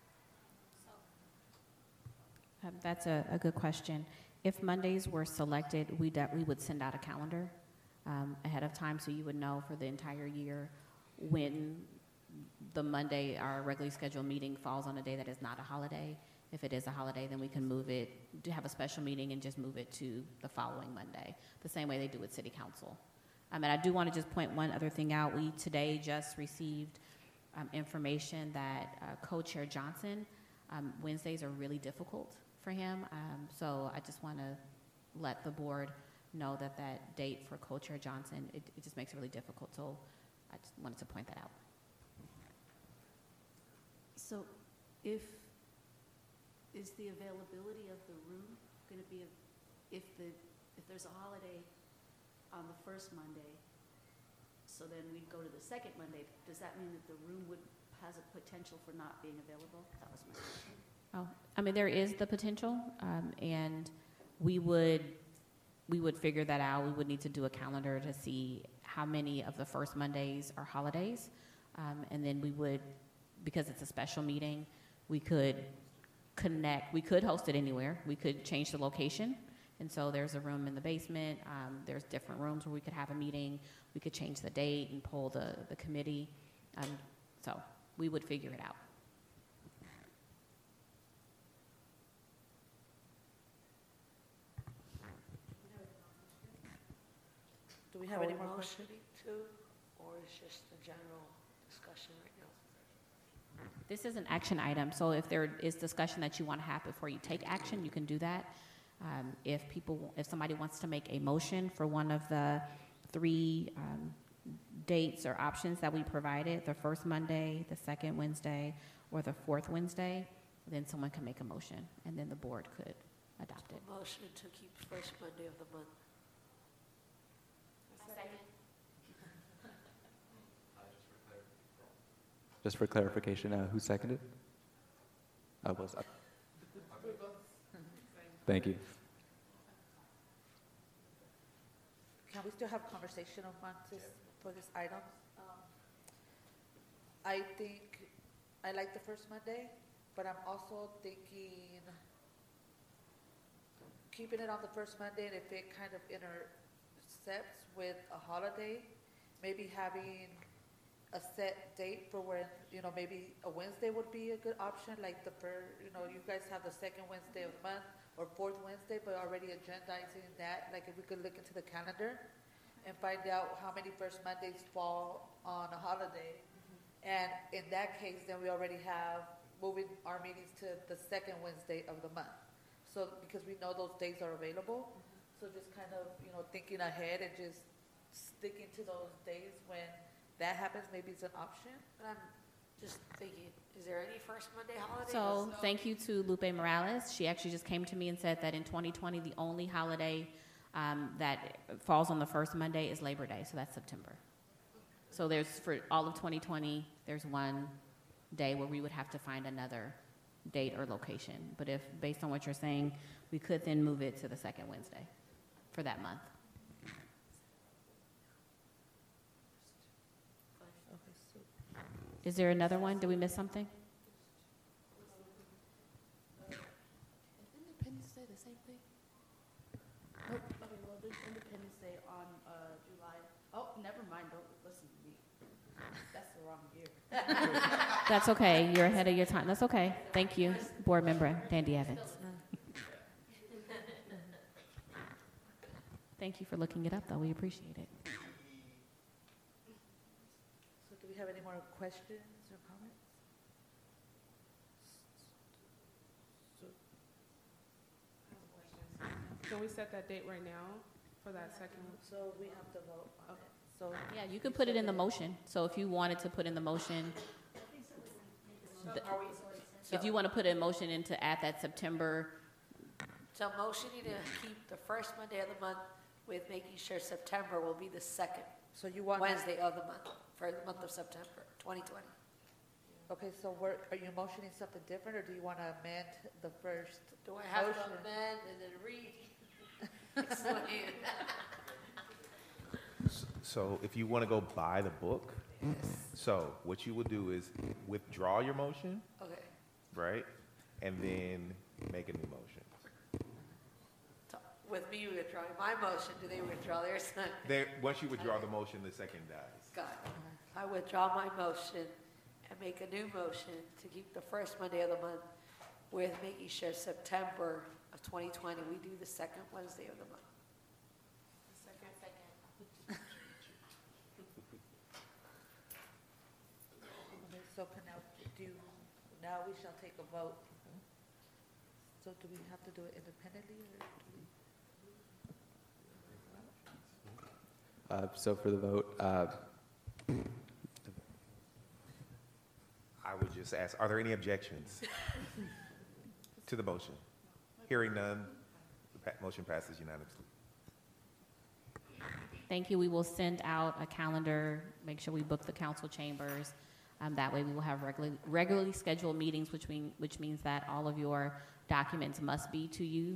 That's a good question. If Mondays were selected, we would send out a calendar ahead of time, so you would know for the entire year when the Monday, our regularly scheduled meeting, falls on a day that is not a holiday. If it is a holiday, then we can move it, to have a special meeting and just move it to the following Monday, the same way they do with City Council. And I do want to just point one other thing out. We today just received information that Co-Chair Johnson, Wednesdays are really difficult for him. So I just want to let the board know that that date for Co-Chair Johnson, it just makes it really difficult. So I just wanted to point that out. So is the availability of the room going to be, if there's a holiday on the first Monday, so then we go to the second Monday, does that mean that the room has a potential for not being available? That was my question. Oh, there is the potential, and we would figure that out. We would need to do a calendar to see how many of the first Mondays are holidays, and then we would, because it's a special meeting, we could host it anywhere. We could change the location, and so there's a room in the basement. There's different rooms where we could have a meeting. We could change the date and poll the committee. So we would figure it out. Do we have any more motion questions? or is just the general discussion right now? This is an action item, so if there is discussion that you want to have before you take action, you can do that. If somebody wants to make a motion for one of the three dates or options that we provided, the first Monday, the second Wednesday, or the fourth Wednesday, then someone can make a motion, and then the board could adopt it. Motion to keep first Monday of the month. Just for clarification, who seconded? I was. Thank you. Can we still have conversation on this, for this item? I think, I like the first Monday, but I'm also thinking keeping it on the first Monday, and if it kind of intercepts with a holiday, maybe having a set date for when, maybe a Wednesday would be a good option, like you guys have the second Wednesday of the month or fourth Wednesday, but already agendizing that, like if we could look into the calendar and find out how many first Mondays fall on a holiday. And in that case, then we already have moving our meetings to the second Wednesday of the month. So, because we know those days are available, so just kind of, thinking ahead and just sticking to those days when that happens, maybe it's an option. But I'm just thinking, is there any first Monday holidays? So thank you to Lupe Morales. She actually just came to me and said that in 2020, the only holiday that falls on the first Monday is Labor Day, so that's September. So for all of 2020, there's one day where we would have to find another date or location. But if, based on what you're saying, we could then move it to the second Wednesday for that month. Is there another one? Did we miss something? Independence Day the same thing? Nope. Okay, well, there's Independence Day on July. Oh, never mind. Don't listen to me. That's the wrong year. That's okay. You're ahead of your time. That's okay. Thank you, Board Member Dandy Evans. Thank you for looking it up, though. We appreciate it. So do we have any more questions or comments? Can we set that date right now for that second? So we have to vote on it. So Yeah, you could put it in the motion. So if you wanted to put in the motion, if you want to put a motion in to add that September, So motioning to keep the first Monday of the month with making sure September will be the second So you want Wednesday of the month, for the month of September, 2020. Okay, so are you motioning something different, or do you want to amend the first? Do I have to Motion. amend and then read? Explain. So if you want to go by the book, so what you would do is withdraw your motion, Okay. right? And then make a new motion. So with me withdrawing my motion, do they withdraw theirs? Once you withdraw the motion, the second dies. Got it. I withdraw my motion and make a new motion to keep the first Monday of the month with making sure September of 2020, we do the second Wednesday of the month. Okay, so now we shall take a vote. So do we have to do it independently, or do we? So for the vote, I would just ask, are there any objections to the motion? Hearing none, the motion passes unanimously. thank you. We will send out a calendar, make sure we book the council chambers. That way we will have regularly scheduled meetings, which means that all of your documents must be to you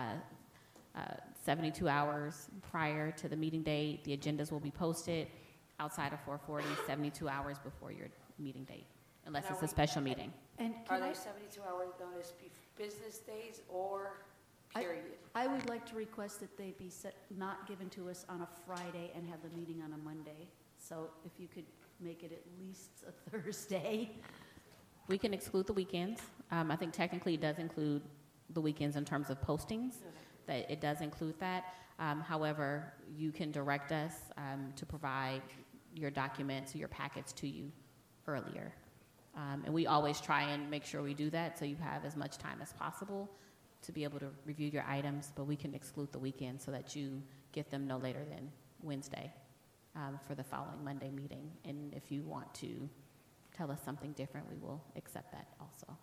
72 hours prior to the meeting date. The agendas will be posted outside of 440, 72 hours before your meeting date, unless it's a special meeting. And Are can they 72-hour notice business days or period? I would like to request that they be not given to us on a Friday and have the meeting on a Monday. So if you could make it at least a Thursday. We can exclude the weekends. I think technically it does include the weekends in terms of postings. That it does include that. However, you can direct us to provide your documents, your packets to you earlier. And we always try and make sure we do that so you have as much time as possible to be able to review your items, but we can exclude the weekend so that you get them no later than Wednesday for the following Monday meeting. And if you want to tell us something different, we will accept that also.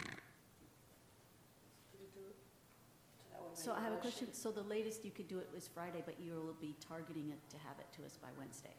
So I have a question. So the latest you could do it was Friday, but you will be targeting it to have it to us by Wednesday.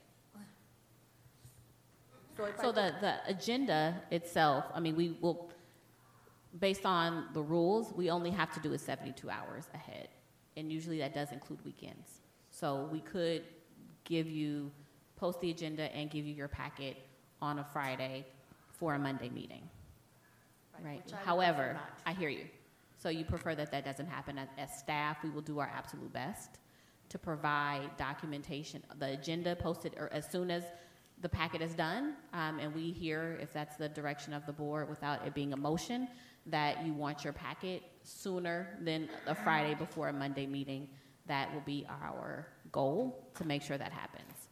So the agenda itself, I mean, we will, based on the rules, we only have to do it 72 hours ahead. And usually that does include weekends. So we could post the agenda and give you your packet on a Friday for a Monday meeting. Right. Which I would However, prefer not. I hear you. So you prefer that that doesn't happen. As staff, we will do our absolute best to provide documentation, the agenda posted or as soon as the packet is done, and we hear if that's the direction of the board without it being a motion, that you want your packet sooner than a Friday before a Monday meeting. That will be our goal to make sure that happens.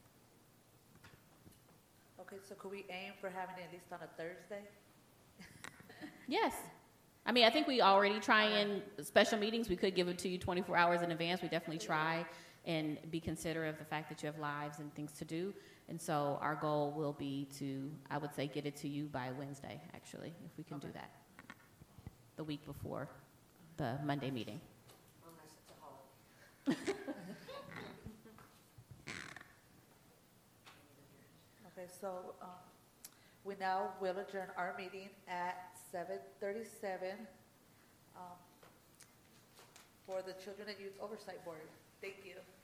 Okay, so could we aim for having it at least on a Thursday? Yes. I mean, I think we already try in special meetings. We could give it to you 24 hours in advance. We definitely try and be considerate of the fact that you have lives and things to do. And so our goal will be to, I would say, get it to you by Wednesday, actually, if we can do that. The week before the Monday meeting. Unless it's a holiday. Okay, so we now will adjourn our meeting at 7:37 for the Children and Youth Oversight Board. Thank you.